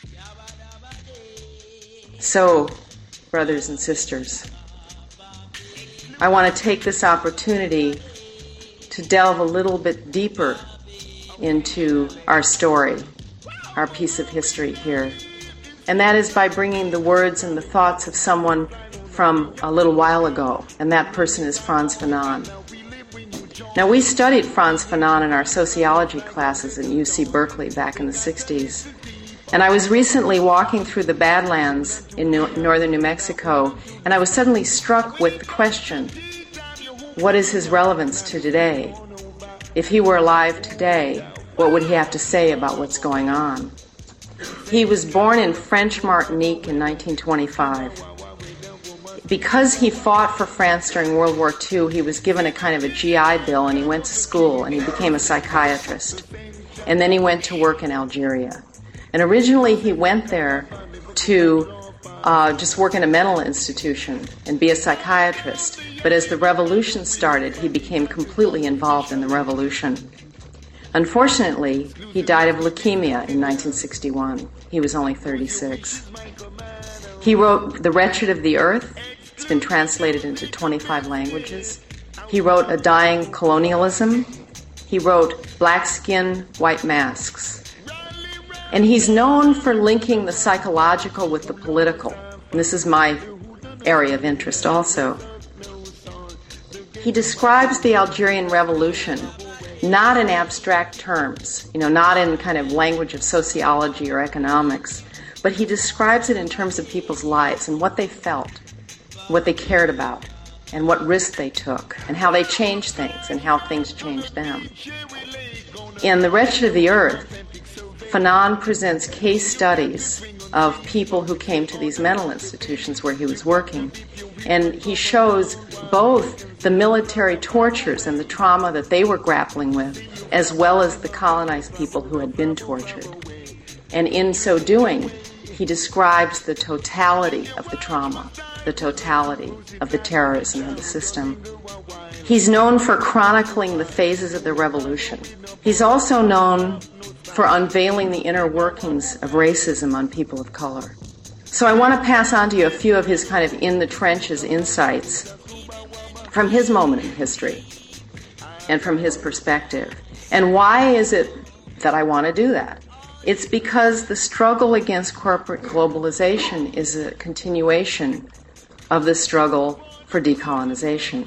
So, brothers and sisters, I want to take this opportunity to delve a little bit deeper into our story, our piece of history here. And that is by bringing the words and the thoughts of someone from a little while ago, and that person is Frantz Fanon. Now, we studied Frantz Fanon in our sociology classes at U C Berkeley back in the sixties. And I was recently walking through the Badlands in New- northern New Mexico, and I was suddenly struck with the question, what is his relevance to today? If he were alive today, what would he have to say about what's going on? He was born in French Martinique in nineteen twenty-five. Because he fought for France during World War Two, he was given a kind of a G I Bill, and he went to school, and he became a psychiatrist. And then he went to work in Algeria. And originally he went there to uh, just work in a mental institution and be a psychiatrist. But as the revolution started, he became completely involved in the revolution. Unfortunately, he died of leukemia in nineteen sixty-one. He was only thirty-six. He wrote The Wretched of the Earth. It's been translated into twenty-five languages. He wrote A Dying Colonialism. He wrote Black Skin, White Masks. And he's known for linking the psychological with the political. And this is my area of interest also. He describes the Algerian Revolution not in abstract terms, you know, not in kind of language of sociology or economics, but he describes it in terms of people's lives and what they felt, what they cared about, and what risks they took, and how they changed things, and how things changed them. In The Wretched of the Earth, Fanon presents case studies of people who came to these mental institutions where he was working. And he shows both the military tortures and the trauma that they were grappling with, as well as the colonized people who had been tortured. And in so doing, he describes the totality of the trauma, the totality of the terrorism of the system. He's known for chronicling the phases of the revolution. He's also known for unveiling the inner workings of racism on people of color. So I want to pass on to you a few of his kind of in-the-trenches insights from his moment in history and from his perspective. And why is it that I want to do that? It's because the struggle against corporate globalization is a continuation of the struggle for decolonization.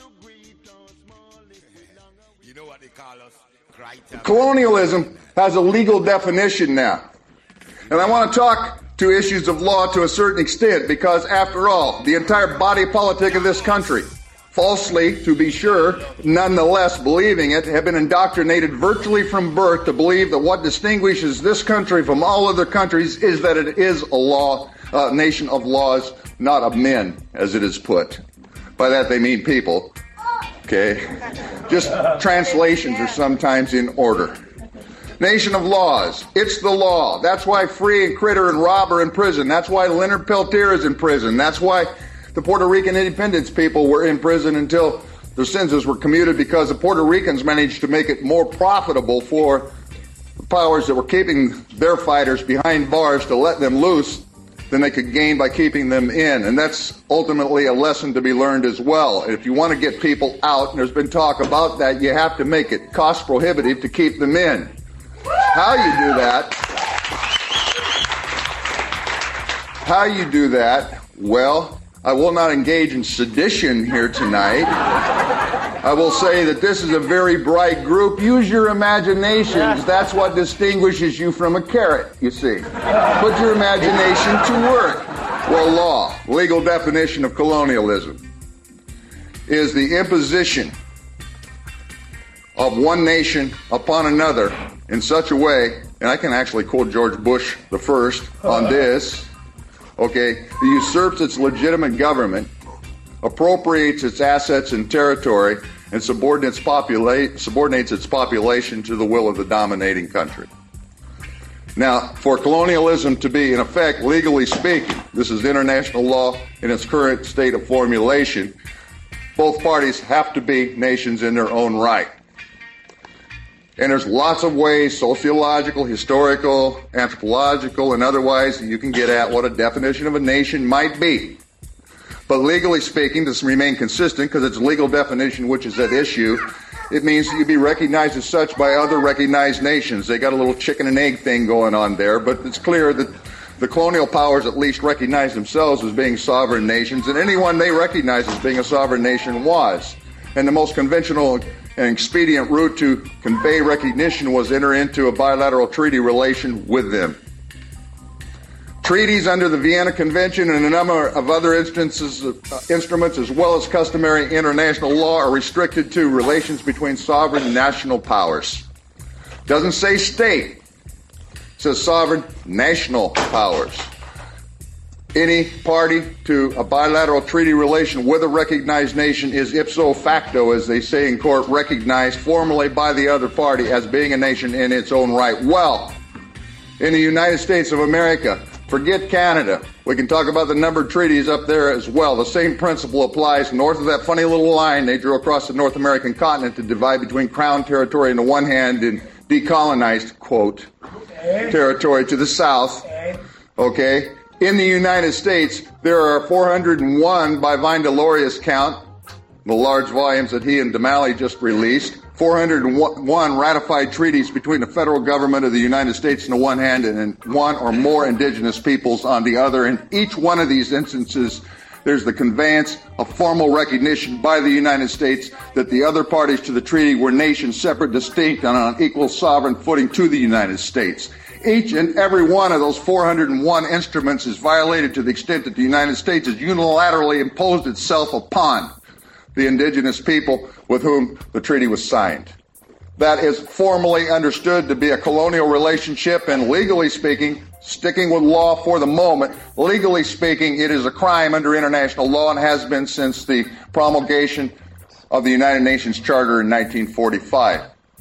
Colonialism has a legal definition now. And I want to talk to issues of law to a certain extent because, after all, the entire body politic of this country, falsely, to be sure, nonetheless believing it, have been indoctrinated virtually from birth to believe that what distinguishes this country from all other countries is that it is a law, a nation of laws, not of men, as it is put. By that they mean people. Okay? Just translations are sometimes in order. Nation of laws. It's the law. That's why Free and Critter and Rob are in prison. That's why Leonard Peltier is in prison. That's why the Puerto Rican independence people were in prison until their sentences were commuted, because the Puerto Ricans managed to make it more profitable for the powers that were keeping their fighters behind bars to let them loose than they could gain by keeping them in. And that's ultimately a lesson to be learned as well. If you want to get people out, and there's been talk about that, you have to make it cost prohibitive to keep them in. How you do that? How you do that? Well, I will not engage in sedition here tonight. I will say that this is a very bright group. Use your imaginations. That's what distinguishes you from a carrot, you see. Put your imagination to work. Well, law, legal definition of colonialism, is the imposition of one nation upon another in such a way, and I can actually quote George Bush the first on this, okay, that usurps its legitimate government, appropriates its assets and territory, and subordinates, popula- subordinates its population to the will of the dominating country. Now, for colonialism to be in effect, legally speaking, this is international law in its current state of formulation, both parties have to be nations in their own right. And there's lots of ways, sociological, historical, anthropological, and otherwise, that you can get at what a definition of a nation might be. But legally speaking, to remain consistent, because it's a legal definition which is at issue, it means that you be recognized as such by other recognized nations. They got a little chicken and egg thing going on there, but it's clear that the colonial powers at least recognize themselves as being sovereign nations, and anyone they recognize as being a sovereign nation was. And the most conventional and expedient route to convey recognition was enter into a bilateral treaty relation with them. Treaties under the Vienna Convention and a number of other instances, uh, instruments, as well as customary international law, are restricted to relations between sovereign national powers. Doesn't say state. It says sovereign national powers. Any party to a bilateral treaty relation with a recognized nation is ipso facto, as they say in court, recognized formally by the other party as being a nation in its own right. Well, in the United States of America, forget Canada. We can talk about the numbered treaties up there as well. The same principle applies north of that funny little line they drew across the North American continent to divide between Crown territory on the one hand and decolonized, quote, territory to the south. Okay? In the United States, there are four hundred one, by Vine Deloria's count, the large volumes that he and Damali just released, four hundred one ratified treaties between the federal government of the United States on the one hand and one or more indigenous peoples on the other. In each one of these instances, there's the conveyance of formal recognition by the United States that the other parties to the treaty were nations separate, distinct, and on equal sovereign footing to the United States. Each and every one of those four hundred one instruments is violated to the extent that the United States has unilaterally imposed itself upon the indigenous people with whom the treaty was signed. That is formally understood to be a colonial relationship, and legally speaking, sticking with law for the moment, legally speaking, it is a crime under international law and has been since the promulgation of the United Nations Charter in nineteen forty-five.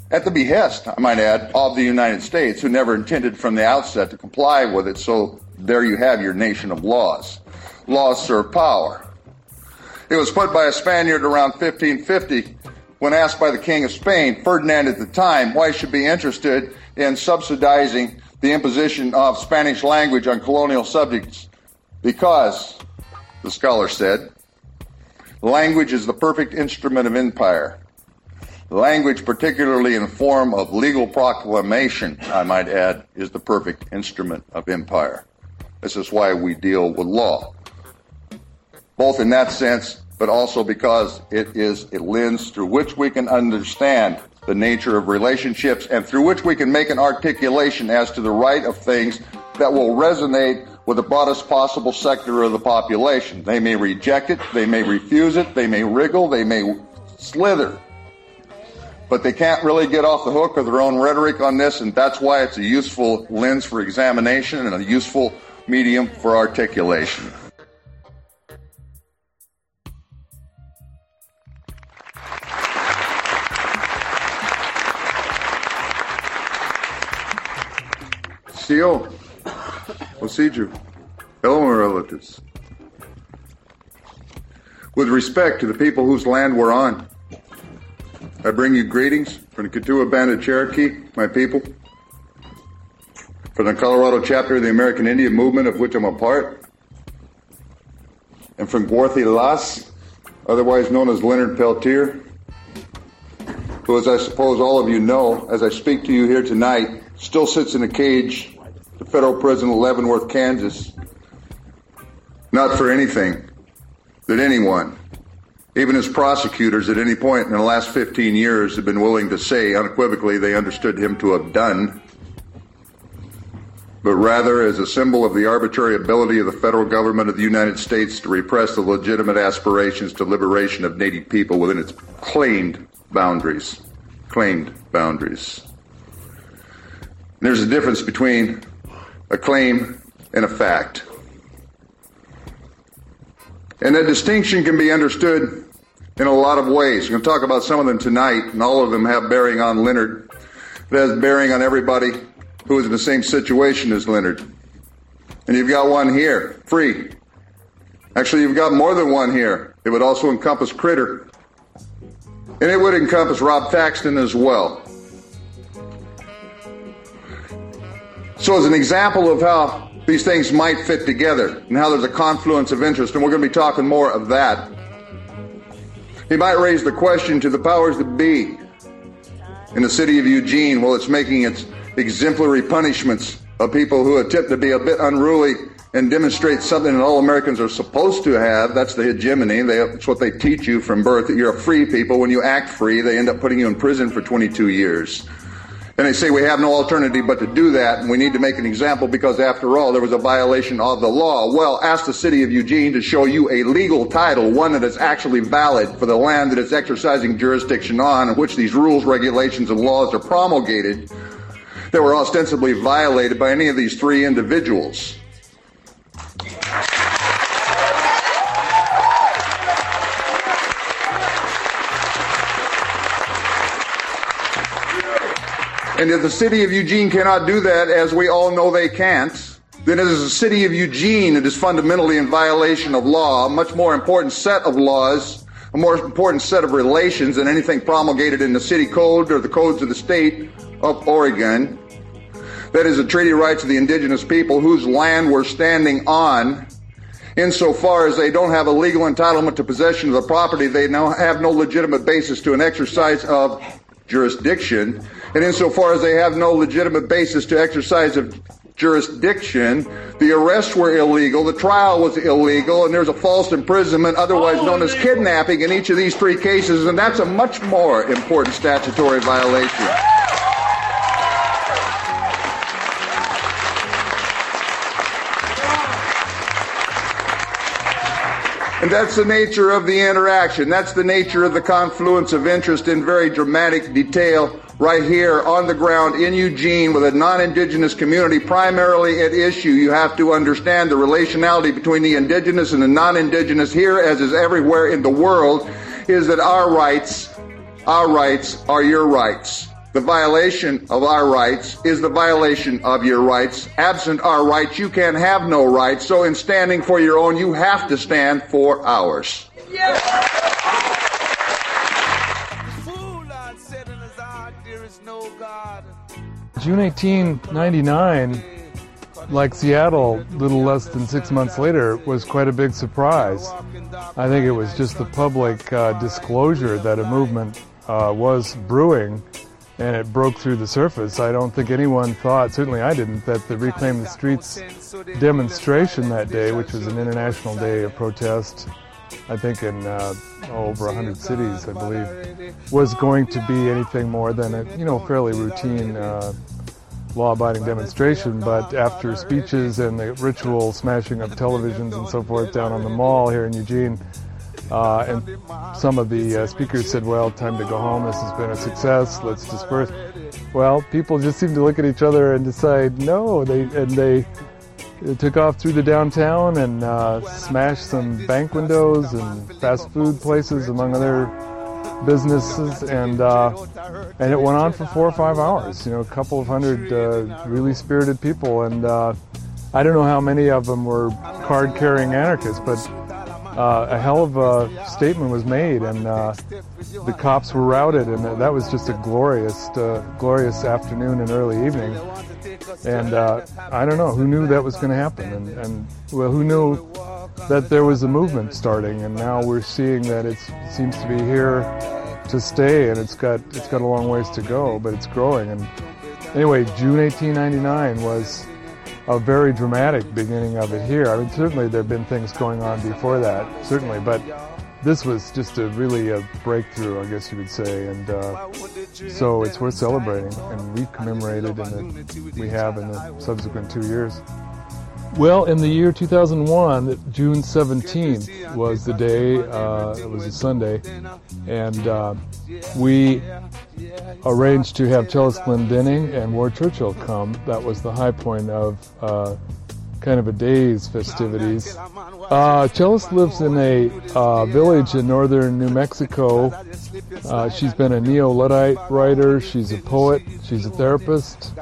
at the behest, I might add, of the United States, who never intended from the outset to comply with it. So there you have your nation of laws. Laws serve power. It was put by a Spaniard around fifteen fifty when asked by the King of Spain, Ferdinand at the time, why he should be interested in subsidizing the imposition of Spanish language on colonial subjects. Because, the scholar said, language is the perfect instrument of empire. Language, particularly in the form of legal proclamation, I might add, is the perfect instrument of empire. This is why we deal with law. Both in that sense, but also because it is a lens through which we can understand the nature of relationships and through which we can make an articulation as to the right of things that will resonate with the broadest possible sector of the population. They may reject it, they may refuse it, they may wriggle, they may slither. But they can't really get off the hook of their own rhetoric on this, and that's why it's a useful lens for examination and a useful medium for articulation. C O, Osiju, hello, my relatives. With respect to the people whose land we're on, I bring you greetings from the Kituwa Band of Cherokee, my people, from the Colorado chapter of the American Indian Movement, of which I'm a part, and from Gwarthy Las, otherwise known as Leonard Peltier, who, as I suppose all of you know, as I speak to you here tonight, still sits in a cage, the federal prison of Leavenworth, Kansas, not for anything that anyone, even his prosecutors at any point in the last fifteen years, have been willing to say unequivocally they understood him to have done, but rather as a symbol of the arbitrary ability of the federal government of the United States to repress the legitimate aspirations to liberation of Native people within its claimed boundaries. Claimed boundaries. And there's a difference between a claim and a fact. And that distinction can be understood in a lot of ways. We're going to talk about some of them tonight, and all of them have bearing on Leonard. It has bearing on everybody who is in the same situation as Leonard. And you've got one here, free. Actually, you've got more than one here. It would also encompass Critter. And it would encompass Rob Thaxton as well. So as an example of how these things might fit together and how there's a confluence of interest, and we're going to be talking more of that, he might raise the question to the powers that be in the city of Eugene while it's making its exemplary punishments of people who attempt to be a bit unruly and demonstrate something that all Americans are supposed to have. That's the hegemony. They, that's what they teach you from birth, that you're a free people. When you act free, they end up putting you in prison for twenty-two years. And they say we have no alternative but to do that, and we need to make an example because, after all, there was a violation of the law. Well, ask the city of Eugene to show you a legal title, one that is actually valid for the land that it's exercising jurisdiction on, in which these rules, regulations, and laws are promulgated, that were ostensibly violated by any of these three individuals. And if the city of Eugene cannot do that, as we all know they can't, then it is the city of Eugene that is fundamentally in violation of law, a much more important set of laws, a more important set of relations than anything promulgated in the city code or the codes of the state of Oregon. That is the treaty rights of the indigenous people whose land we're standing on. Insofar as they don't have a legal entitlement to possession of the property, they now have no legitimate basis to an exercise of jurisdiction. And insofar as they have no legitimate basis to exercise of jurisdiction, the arrests were illegal, the trial was illegal, and there's a false imprisonment, otherwise known as kidnapping, in each of these three cases, and that's a much more important statutory violation. And that's the nature of the interaction. That's the nature of the confluence of interest in very dramatic detail right here on the ground in Eugene with a non-indigenous community primarily at issue. You have to understand the relationality between the indigenous and the non-indigenous here, as is everywhere in the world, is that our rights, our rights are your rights. The violation of our rights is the violation of your rights. Absent our rights, you can have no rights. So in standing for your own, you have to stand for ours. June eighteenth, ninety-nine, like Seattle, a little less than six months later, was quite a big surprise. I think it was just the public uh, disclosure that a movement uh, was brewing, and it broke through the surface. I don't think anyone thought, certainly I didn't, that the Reclaim the Streets demonstration that day, which was an international day of protest, I think in uh, oh, over one hundred cities, I believe, was going to be anything more than a you know fairly routine uh, law-abiding demonstration. But after speeches and the ritual smashing of televisions and so forth down on the mall here in Eugene, uh, and some of the uh, speakers said, well, time to go home, this has been a success, let's disperse. Well, people just seemed to look at each other and decide no, they and they It took off through the downtown and uh, smashed some bank windows and fast food places, among other businesses, and uh, and it went on for four or five hours. You know, a couple of hundred uh, really spirited people, and uh, I don't know how many of them were card-carrying anarchists, but uh, a hell of a statement was made, and uh, the cops were routed, and that was just a glorious, uh, glorious afternoon and early evening. And uh, I don't know, who knew that was going to happen? And, and well, who knew that there was a movement starting? And now we're seeing that it seems to be here to stay, and it's got it's got a long ways to go, but it's growing. And anyway, June eighteen ninety-nine was a very dramatic beginning of it here. I mean, certainly there have been things going on before that, certainly, but this was just a really a breakthrough, I guess you would say, and uh, so it's worth celebrating, and we commemorated, and we have in the subsequent two years. Well, in the year two thousand one, June seventeenth was the day, uh, it was a Sunday, and uh, we arranged to have cellist Glendinning and Ward Churchill come. That was the high point of uh, kind of a day's festivities. Uh, cellist lives in a uh, village in northern New Mexico. Uh, she's been a neo-Luddite writer, she's a poet, she's a therapist.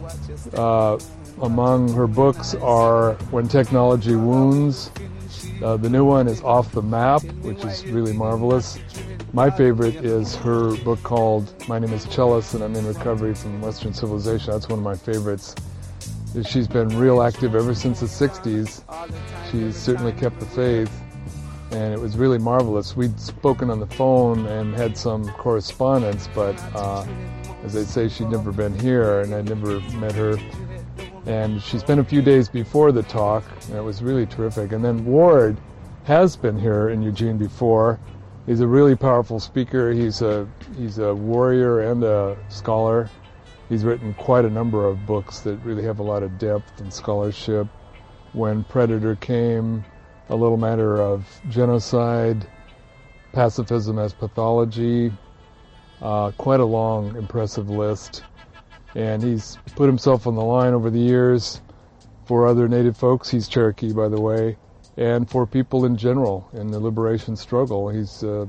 Uh, among her books are When Technology Wounds. Uh, the new one is Off the Map, which is really marvelous. My favorite is her book called My Name is Cellist and I'm in Recovery from Western Civilization. That's one of my favorites. She's been real active ever since the sixties. She's certainly kept the faith, and it was really marvelous. We'd spoken on the phone and had some correspondence, but uh, as they say, she'd never been here, and I'd never met her. And she spent a few days before the talk, and it was really terrific. And then Ward has been here in Eugene before. He's a really powerful speaker. He's a he's a warrior and a scholar. He's written quite a number of books that really have a lot of depth and scholarship. When Predator Came, A Little Matter of Genocide, Pacifism as Pathology, uh, quite a long, impressive list. And he's put himself on the line over the years for other Native folks. He's Cherokee, by the way, and for people in general in the liberation struggle. He's uh,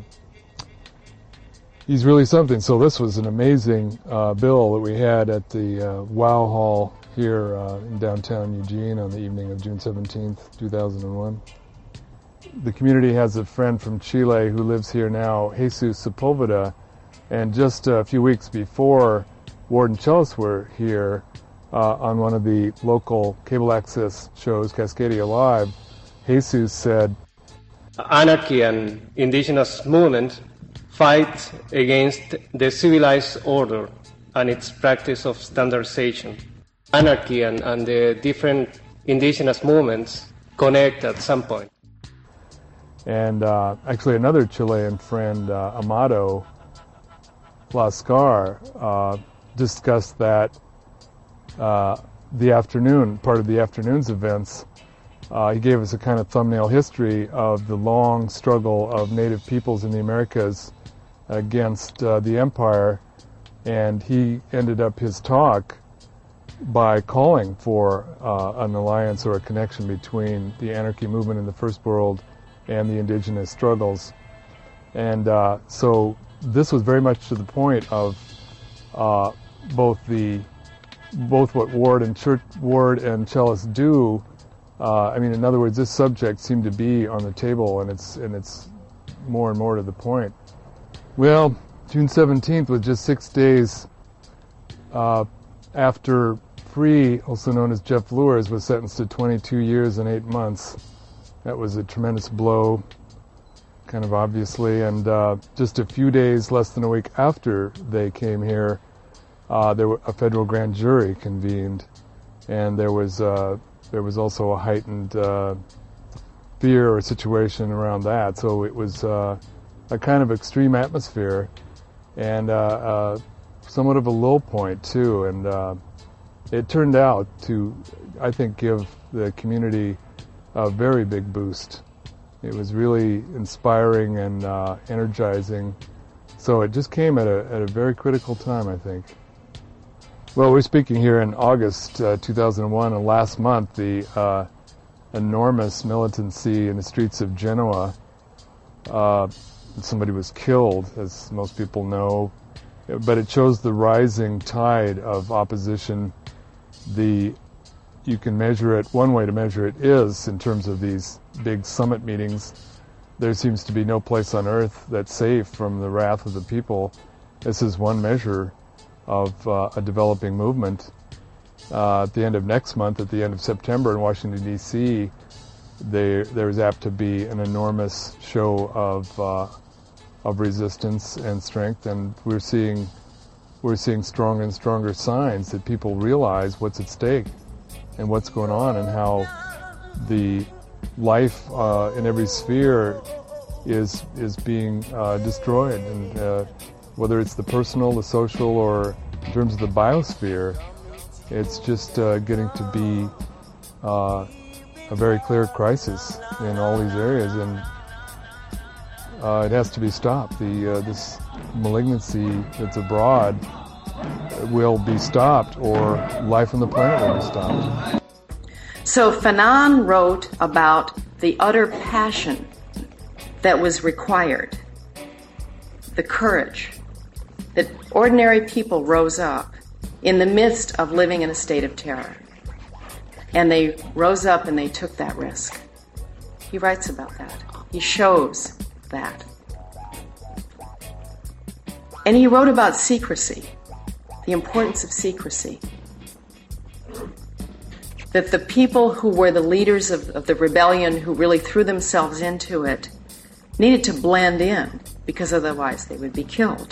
He's really something. So this was an amazing uh, bill that we had at the uh, Wow Hall here uh, in downtown Eugene on the evening of June seventeenth, two thousand one. The community has a friend from Chile who lives here now, Jesus Sepulveda, and just a few weeks before Ward and Cellist were here uh, on one of the local cable access shows, Cascadia Live, Jesus said, "Anarchy and indigenous movement fight against the civilized order and its practice of standardization. Anarchy and, and the different indigenous movements connect at some point." And uh, actually another Chilean friend, uh, Amado Lascar, uh, discussed that uh, the afternoon, part of the afternoon's events. Uh, he gave us a kind of thumbnail history of the long struggle of Native peoples in the Americas against uh, the empire, and he ended up his talk by calling for uh, an alliance or a connection between the anarchy movement in the First World and the indigenous struggles. And uh, so this was very much to the point of uh, both the both what Ward and Church, Ward and Chellis do. Uh, I mean, in other words, this subject seemed to be on the table, and it's and it's more and more to the point. Well, June seventeenth was just six days uh, after Free, also known as Jeff Lewis, was sentenced to twenty-two years and eight months. That was a tremendous blow, kind of obviously, and uh, just a few days, less than a week after they came here, uh, there were a federal grand jury convened, and there was uh, there was also a heightened uh, fear or situation around that. So it was uh, a kind of extreme atmosphere, and uh, uh, somewhat of a low point too. And uh, it turned out to, I think, give the community a very big boost. It was really inspiring and uh, energizing. So it just came at a at a very critical time, I think. Well, we're speaking here in August uh, two thousand one, and last month the uh, enormous militancy in the streets of Genoa. Uh, somebody was killed, as most people know, but it shows the rising tide of opposition. The you can measure it, one way to measure it is in terms of these big summit meetings. There seems to be no place on earth that's safe from the wrath of the people. This is one measure of uh, a developing movement. Uh, at the end of next month, at the end of September in Washington, D C, there there's apt to be an enormous show of uh, of resistance and strength, and we're seeing we're seeing stronger and stronger signs that people realize what's at stake and what's going on, and how the life uh, in every sphere is is being uh, destroyed, and uh, whether it's the personal, the social, or in terms of the biosphere, it's just uh, getting to be uh, a very clear crisis in all these areas, and uh, it has to be stopped. The uh, this malignancy that's abroad will be stopped, or life on the planet will be stopped. So Fanon wrote about the utter passion that was required, the courage that ordinary people rose up in the midst of living in a state of terror. And they rose up and they took that risk. He writes about that. He shows that. And he wrote about secrecy, the importance of secrecy. That the people who were the leaders of, of the rebellion, who really threw themselves into it, needed to blend in, because otherwise they would be killed.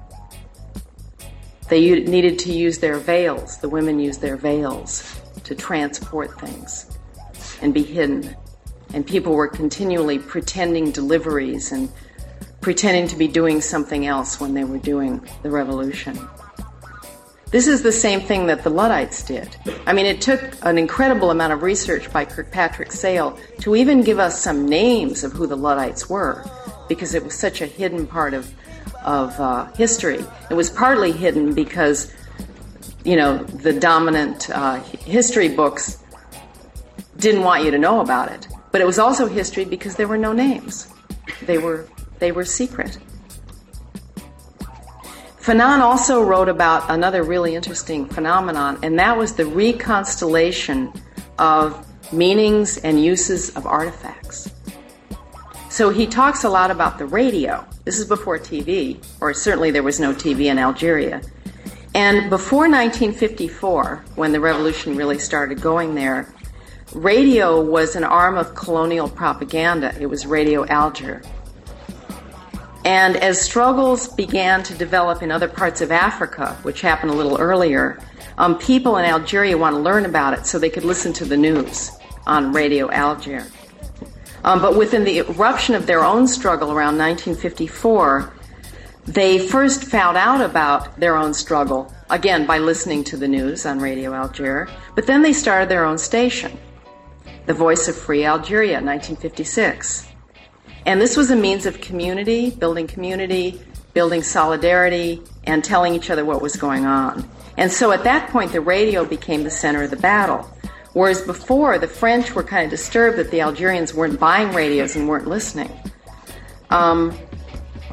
They needed to use their veils. The women used their veils to transport things and be hidden. And people were continually pretending deliveries and pretending to be doing something else when they were doing the revolution. This is the same thing that the Luddites did. I mean, it took an incredible amount of research by Kirkpatrick Sale to even give us some names of who the Luddites were, because it was such a hidden part of of uh, history. It was partly hidden because, you know, the dominant uh, history books didn't want you to know about it. But it was also history because there were no names. They were they were secret. Fanon also wrote about another really interesting phenomenon, and that was the reconstellation of meanings and uses of artifacts. So he talks a lot about the radio. This is before T V, or certainly there was no T V in Algeria. And before nineteen fifty-four, when the revolution really started going there, radio was an arm of colonial propaganda. It was Radio Alger. And as struggles began to develop in other parts of Africa, which happened a little earlier, um, people in Algeria want to learn about it so they could listen to the news on Radio Alger. Um, but within the eruption of their own struggle around nineteen fifty-four, they first found out about their own struggle, again, by listening to the news on Radio Alger, but then they started their own station, The Voice of Free Algeria, nineteen fifty-six. And this was a means of community, building community, building solidarity, and telling each other what was going on. And so at that point, the radio became the center of the battle. Whereas before, the French were kind of disturbed that the Algerians weren't buying radios and weren't listening. Um,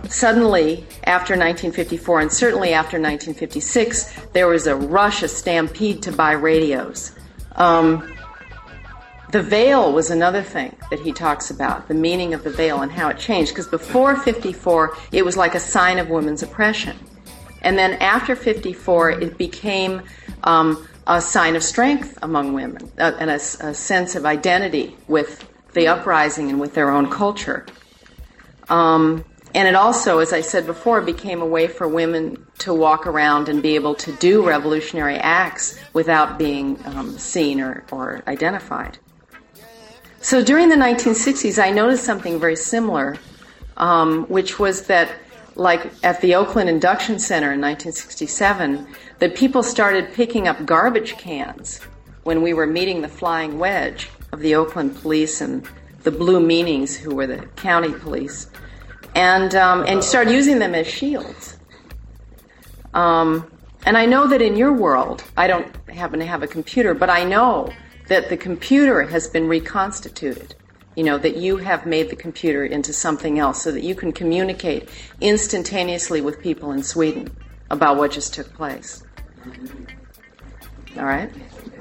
suddenly, after nineteen fifty-four, and certainly after nineteen fifty-six, there was a rush, a stampede to buy radios. Um, the veil was another thing that he talks about, the meaning of the veil and how it changed. Because before fifty-four, it was like a sign of women's oppression. And then after fifty-four, it became um, a sign of strength among women, uh, and a, a sense of identity with the uprising and with their own culture. Um, and it also, as I said before, became a way for women to walk around and be able to do revolutionary acts without being um, seen or, or identified. So during the nineteen sixties, I noticed something very similar, um, which was that, like at the Oakland Induction Center in nineteen sixty-seven, that people started picking up garbage cans when we were meeting the Flying Wedge of the Oakland police and the Blue Meanings, who were the county police, and um, and started using them as shields. Um, and I know that in your world, I don't happen to have a computer, but I know that the computer has been reconstituted. You know, that you have made the computer into something else so that you can communicate instantaneously with people in Sweden about what just took place. All right?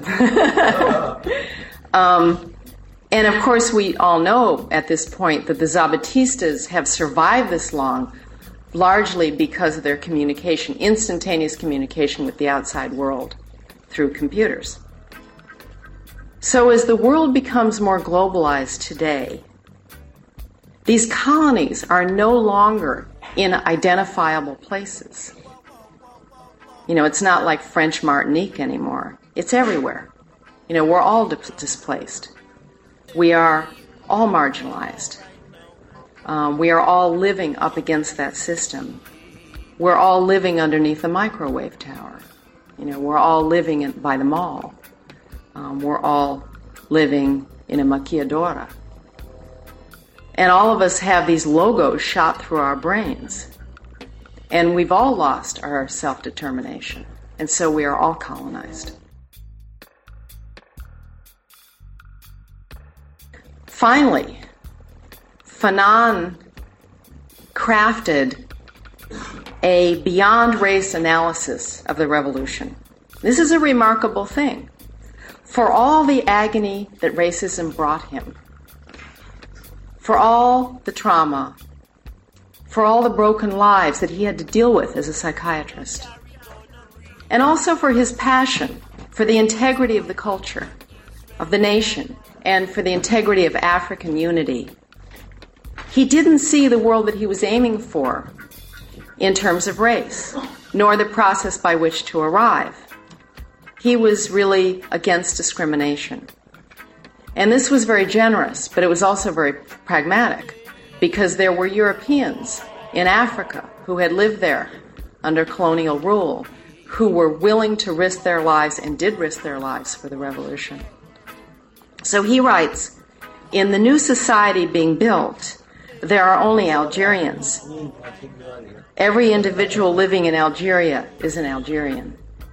um, and of course, we all know at this point that the Zapatistas have survived this long largely because of their communication, instantaneous communication with the outside world through computers. So as the world becomes more globalized today, these colonies are no longer in identifiable places. You know, it's not like French Martinique anymore. It's everywhere. You know, we're all di- displaced. We are all marginalized. Um, we are all living up against that system. We're all living underneath the microwave tower. You know, we're all living in, by the mall. Um, we're all living in a maquiadora. And all of us have these logos shot through our brains. And we've all lost our self-determination. And so we are all colonized. Finally, Fanon crafted a beyond race analysis of the revolution. This is a remarkable thing. For all the agony that racism brought him, for all the trauma, for all the broken lives that he had to deal with as a psychiatrist, and also for his passion for the integrity of the culture, of the nation, and for the integrity of African unity, he didn't see the world that he was aiming for in terms of race, nor the process by which to arrive. He was really against discrimination. And this was very generous, but it was also very pragmatic, because there were Europeans in Africa who had lived there under colonial rule, who were willing to risk their lives and did risk their lives for the revolution. So he writes, in the new society being built, there are only Algerians. Every individual living in Algeria is an Algerian.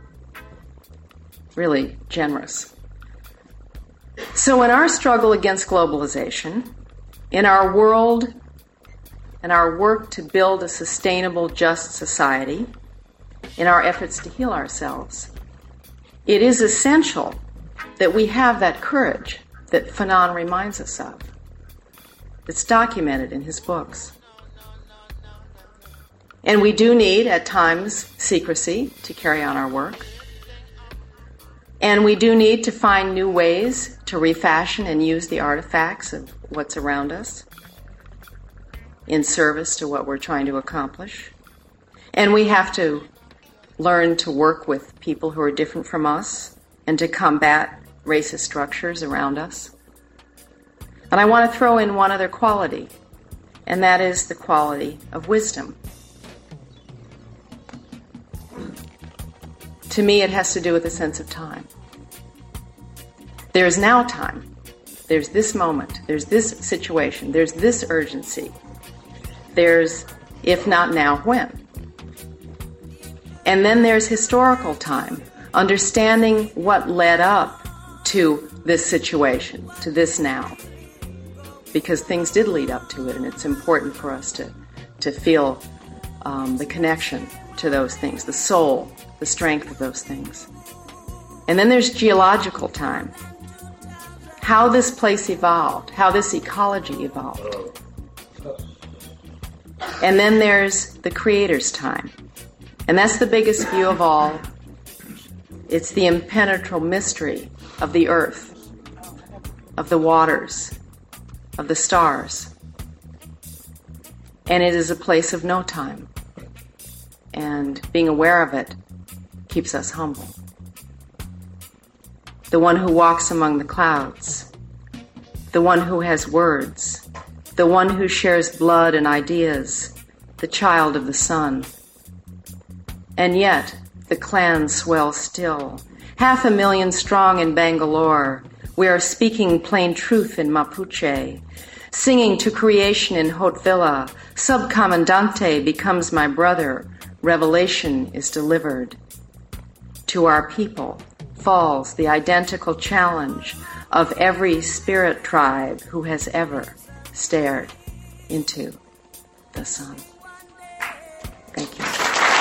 Really generous. So in our struggle against globalization, in our world and our work to build a sustainable, just society, in our efforts to heal ourselves, it is essential that we have that courage that Fanon reminds us of. It's documented in his books. And we do need, at times, secrecy to carry on our work. And we do need to find new ways to refashion and use the artifacts of what's around us in service to what we're trying to accomplish. And we have to learn to work with people who are different from us and to combat racist structures around us. And I want to throw in one other quality, and that is the quality of wisdom. To me, it has to do with a sense of time. There's now time. There's this moment. There's this situation. There's this urgency. There's, if not now, when? And then there's historical time, understanding what led up to this situation, to this now. Because things did lead up to it, and it's important for us to, to feel um, the connection to those things, the soul, the strength of those things. And then there's geological time. How this place evolved, how this ecology evolved. And then there's the creator's time. And that's the biggest view of all. It's the impenetrable mystery of the earth, of the waters, of the stars. And it is a place of no time. And being aware of it keeps us humble. The one who walks among the clouds, the one who has words, the one who shares blood and ideas, the child of the sun. And yet, the clans swell still. Half a million strong in Bangalore, we are speaking plain truth in Mapuche, singing to creation in Haute-Villa. Subcomandante becomes my brother. Revelation is delivered. To our people falls the identical challenge of every spirit tribe who has ever stared into the sun. Thank you.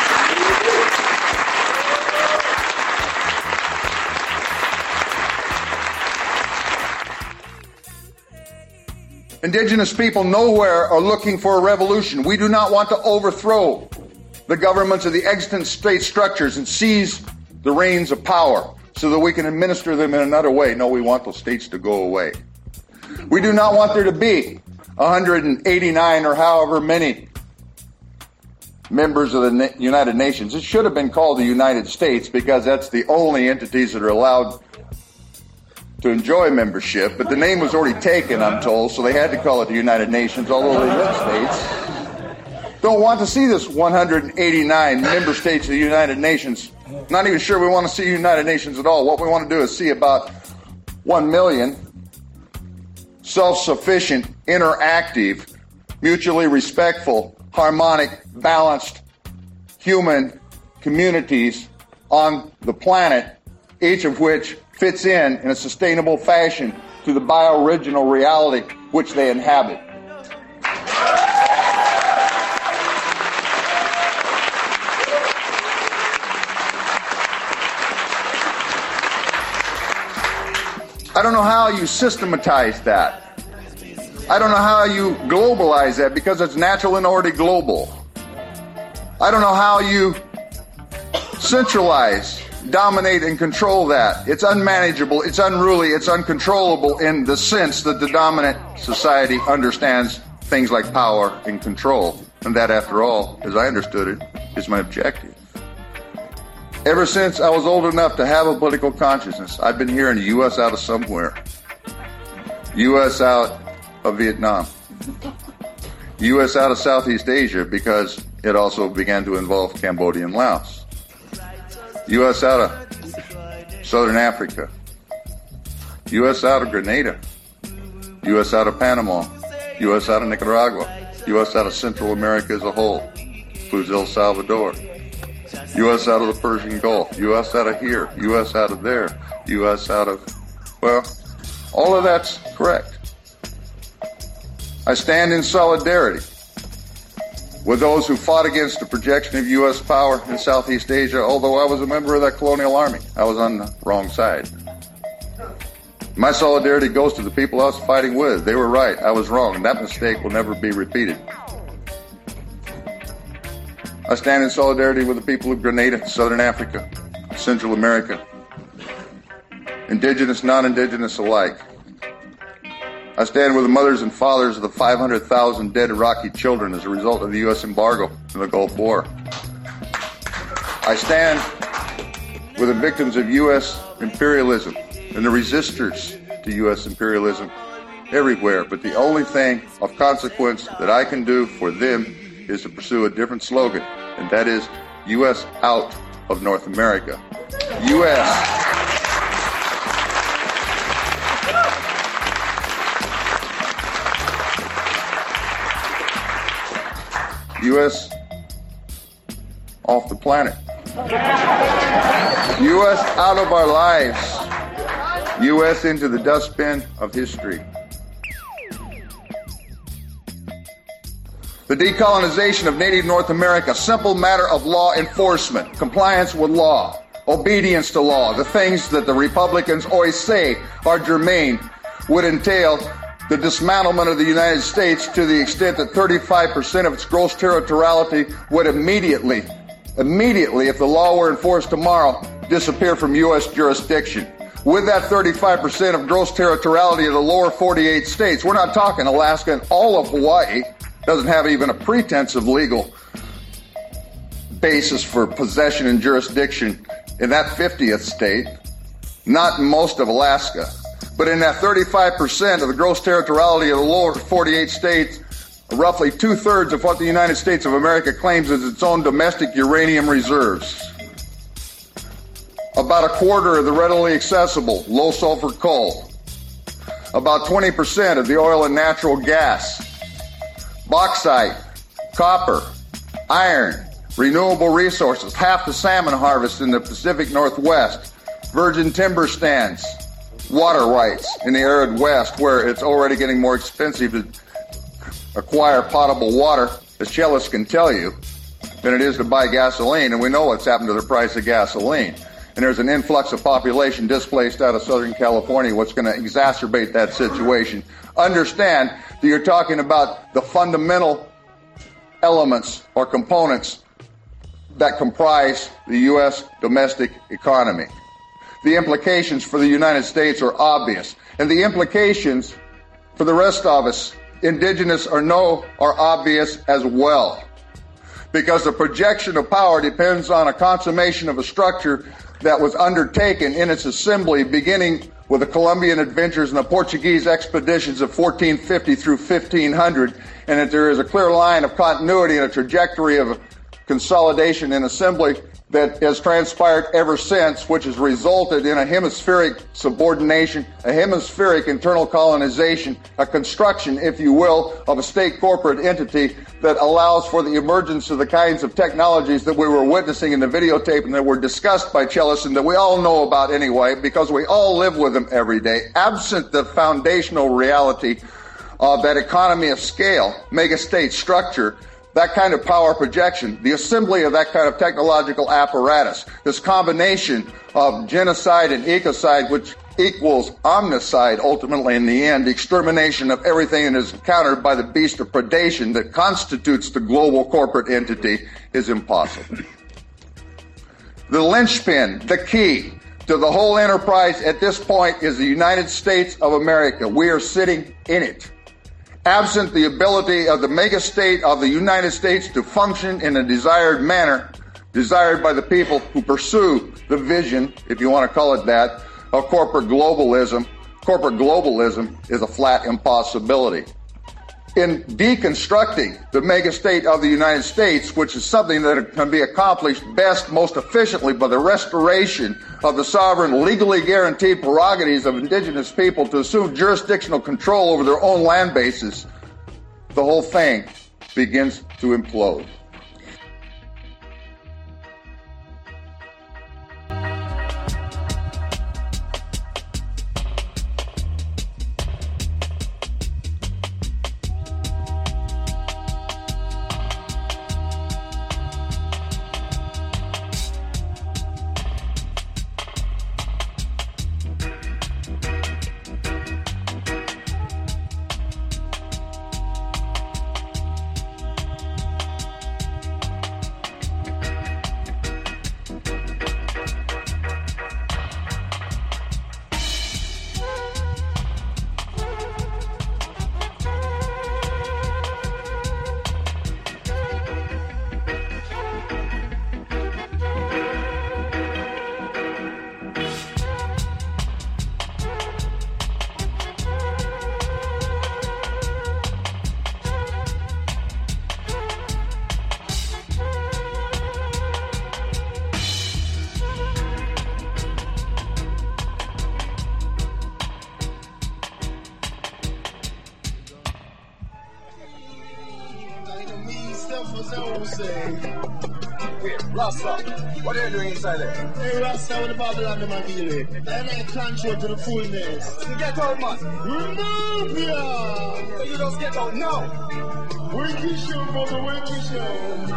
Indigenous people nowhere are looking for a revolution. We do not want to overthrow the governments of the extant state structures and seize the reins of power so that we can administer them in another way. No, we want those states to go away. We do not want there to be one hundred eighty-nine or however many members of the United Nations. It should have been called the United States because that's the only entities that are allowed to enjoy membership, but the name was already taken, I'm told, so they had to call it the United Nations, although the United States don't want to see this one hundred eighty-nine member states of the United Nations. Not even sure we want to see United Nations at all. What we want to do is see about one million self-sufficient, interactive, mutually respectful, harmonic, balanced human communities on the planet, each of which fits in in a sustainable fashion to the bio-original reality which they inhabit. I don't know how you systematize that. I don't know how you globalize that because it's natural and already global. I don't know how you centralize, dominate, and control that. It's unmanageable, it's unruly, it's uncontrollable in the sense that the dominant society understands things like power and control. And that, after all, as I understood it, is my objective. Ever since I was old enough to have a political consciousness, I've been hearing the U S out of somewhere. U S out of Vietnam. U S out of Southeast Asia because it also began to involve Cambodia and Laos. U S out of Southern Africa. U S out of Grenada. U S out of Panama. U S out of Nicaragua. U S out of Central America as a whole. Includes El Salvador. U S out of the Persian Gulf, U S out of here, U S out of there, U S out of, well, all of that's correct. I stand in solidarity with those who fought against the projection of U S power in Southeast Asia, although I was a member of that colonial army. I was on the wrong side. My solidarity goes to the people I was fighting with. They were right, I was wrong, and that mistake will never be repeated. I stand in solidarity with the people of Grenada, Southern Africa, Central America, indigenous, non-indigenous alike. I stand with the mothers and fathers of the five hundred thousand dead Iraqi children as a result of the U S embargo in the Gulf War. I stand with the victims of U S imperialism and the resistors to U S imperialism everywhere, but the only thing of consequence that I can do for them is to pursue a different slogan, and that is U S out of North America. U S U S off the planet. U S out of our lives. U S into the dustbin of history. The decolonization of native North America, a simple matter of law enforcement, compliance with law, obedience to law, the things that the Republicans always say are germane, would entail the dismantlement of the United States to the extent that thirty-five percent of its gross territoriality would immediately, immediately, if the law were enforced tomorrow, disappear from U S jurisdiction. With that thirty-five percent of gross territoriality of the lower forty-eight states, we're not talking Alaska and all of Hawaii, doesn't have even a pretense of legal basis for possession and jurisdiction in that fiftieth state, not in most of Alaska. But in that thirty-five percent of the gross territoriality of the lower forty-eight states, roughly two-thirds of what the United States of America claims as its own domestic uranium reserves. About a quarter of the readily accessible low-sulfur coal. About twenty percent of the oil and natural gas. Bauxite, copper, iron, renewable resources, half the salmon harvest in the Pacific Northwest, virgin timber stands, water rights in the arid West where it's already getting more expensive to acquire potable water, as Chellis can tell you, than it is to buy gasoline, and we know what's happened to the price of gasoline. And there's an influx of population displaced out of Southern California, what's going to exacerbate that situation. Understand that you're talking about the fundamental elements or components that comprise the U S domestic economy. The implications for the United States are obvious, and the implications for the rest of us, indigenous or no, are obvious as well. Because the projection of power depends on a consummation of a structure that was undertaken in its assembly beginning with the Columbian adventures and the Portuguese expeditions of fourteen fifty through fifteen hundred, and that there is a clear line of continuity and a trajectory of consolidation and assembly that has transpired ever since, which has resulted in a hemispheric subordination, a hemispheric internal colonization, a construction, if you will, of a state corporate entity that allows for the emergence of the kinds of technologies that we were witnessing in the videotape and that were discussed by Chellis and that we all know about anyway, because we all live with them every day. Absent the foundational reality of that economy of scale, mega state structure, that kind of power projection, the assembly of that kind of technological apparatus, this combination of genocide and ecocide, which equals omnicide ultimately in the end, the extermination of everything that is encountered by the beast of predation that constitutes the global corporate entity, is impossible. The linchpin, the key to the whole enterprise at this point is the United States of America. We are sitting in it. Absent the ability of the megastate of the United States to function in a desired manner, desired by the people who pursue the vision, if you want to call it that, of corporate globalism, corporate globalism is a flat impossibility. In deconstructing the megastate of the United States, which is something that can be accomplished best, most efficiently by the restoration of the sovereign, legally guaranteed prerogatives of indigenous people to assume jurisdictional control over their own land bases, the whole thing begins to implode. Rasta, what are you doing inside there? Hey, Rasta, with the Babylon, the man deal with. And I control to the fullness. You get out, man. Remove ya! So you just get out now. Wicked show, brother, wicked show.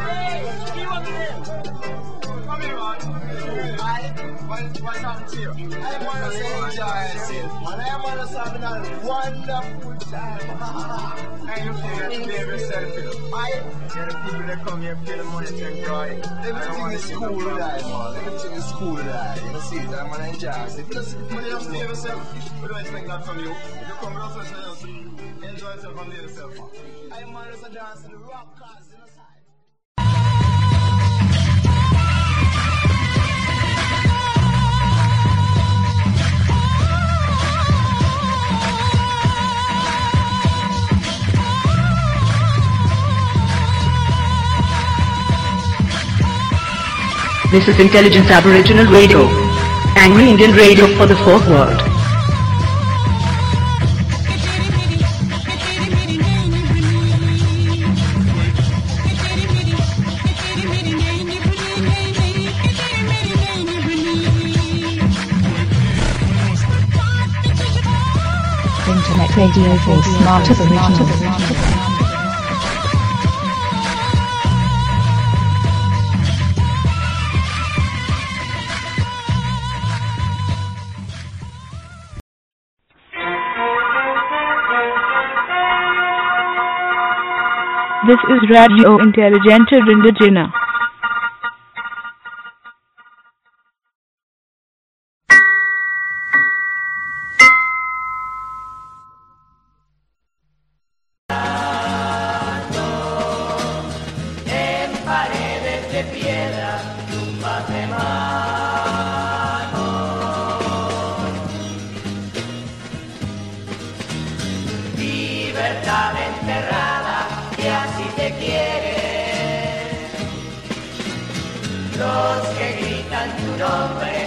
Come here, man. I, what, what's happening to you? I want to say enjoy yourself, man. I want to have a wonderful time. I look here and play yourself. I, the people that come here pay the money to enjoy. Everything is cool life, man. Everything is cool life. You see it, I'm going to enjoy yourself. If you just money just play yourself, we don't expect that from you. If you come with us, enjoy yourself and play yourself, man. I want to dance in the rock cars in the side. This is Intelligent Aboriginal Radio, Angry Indian Radio for the fourth world. Internet radio for smart aboriginals. This is Radio Intelligente Rindagina. En paredes de piedra, tumbas de mármol. Libertad enterrada, que así te quieren. Los que gritan tu nombre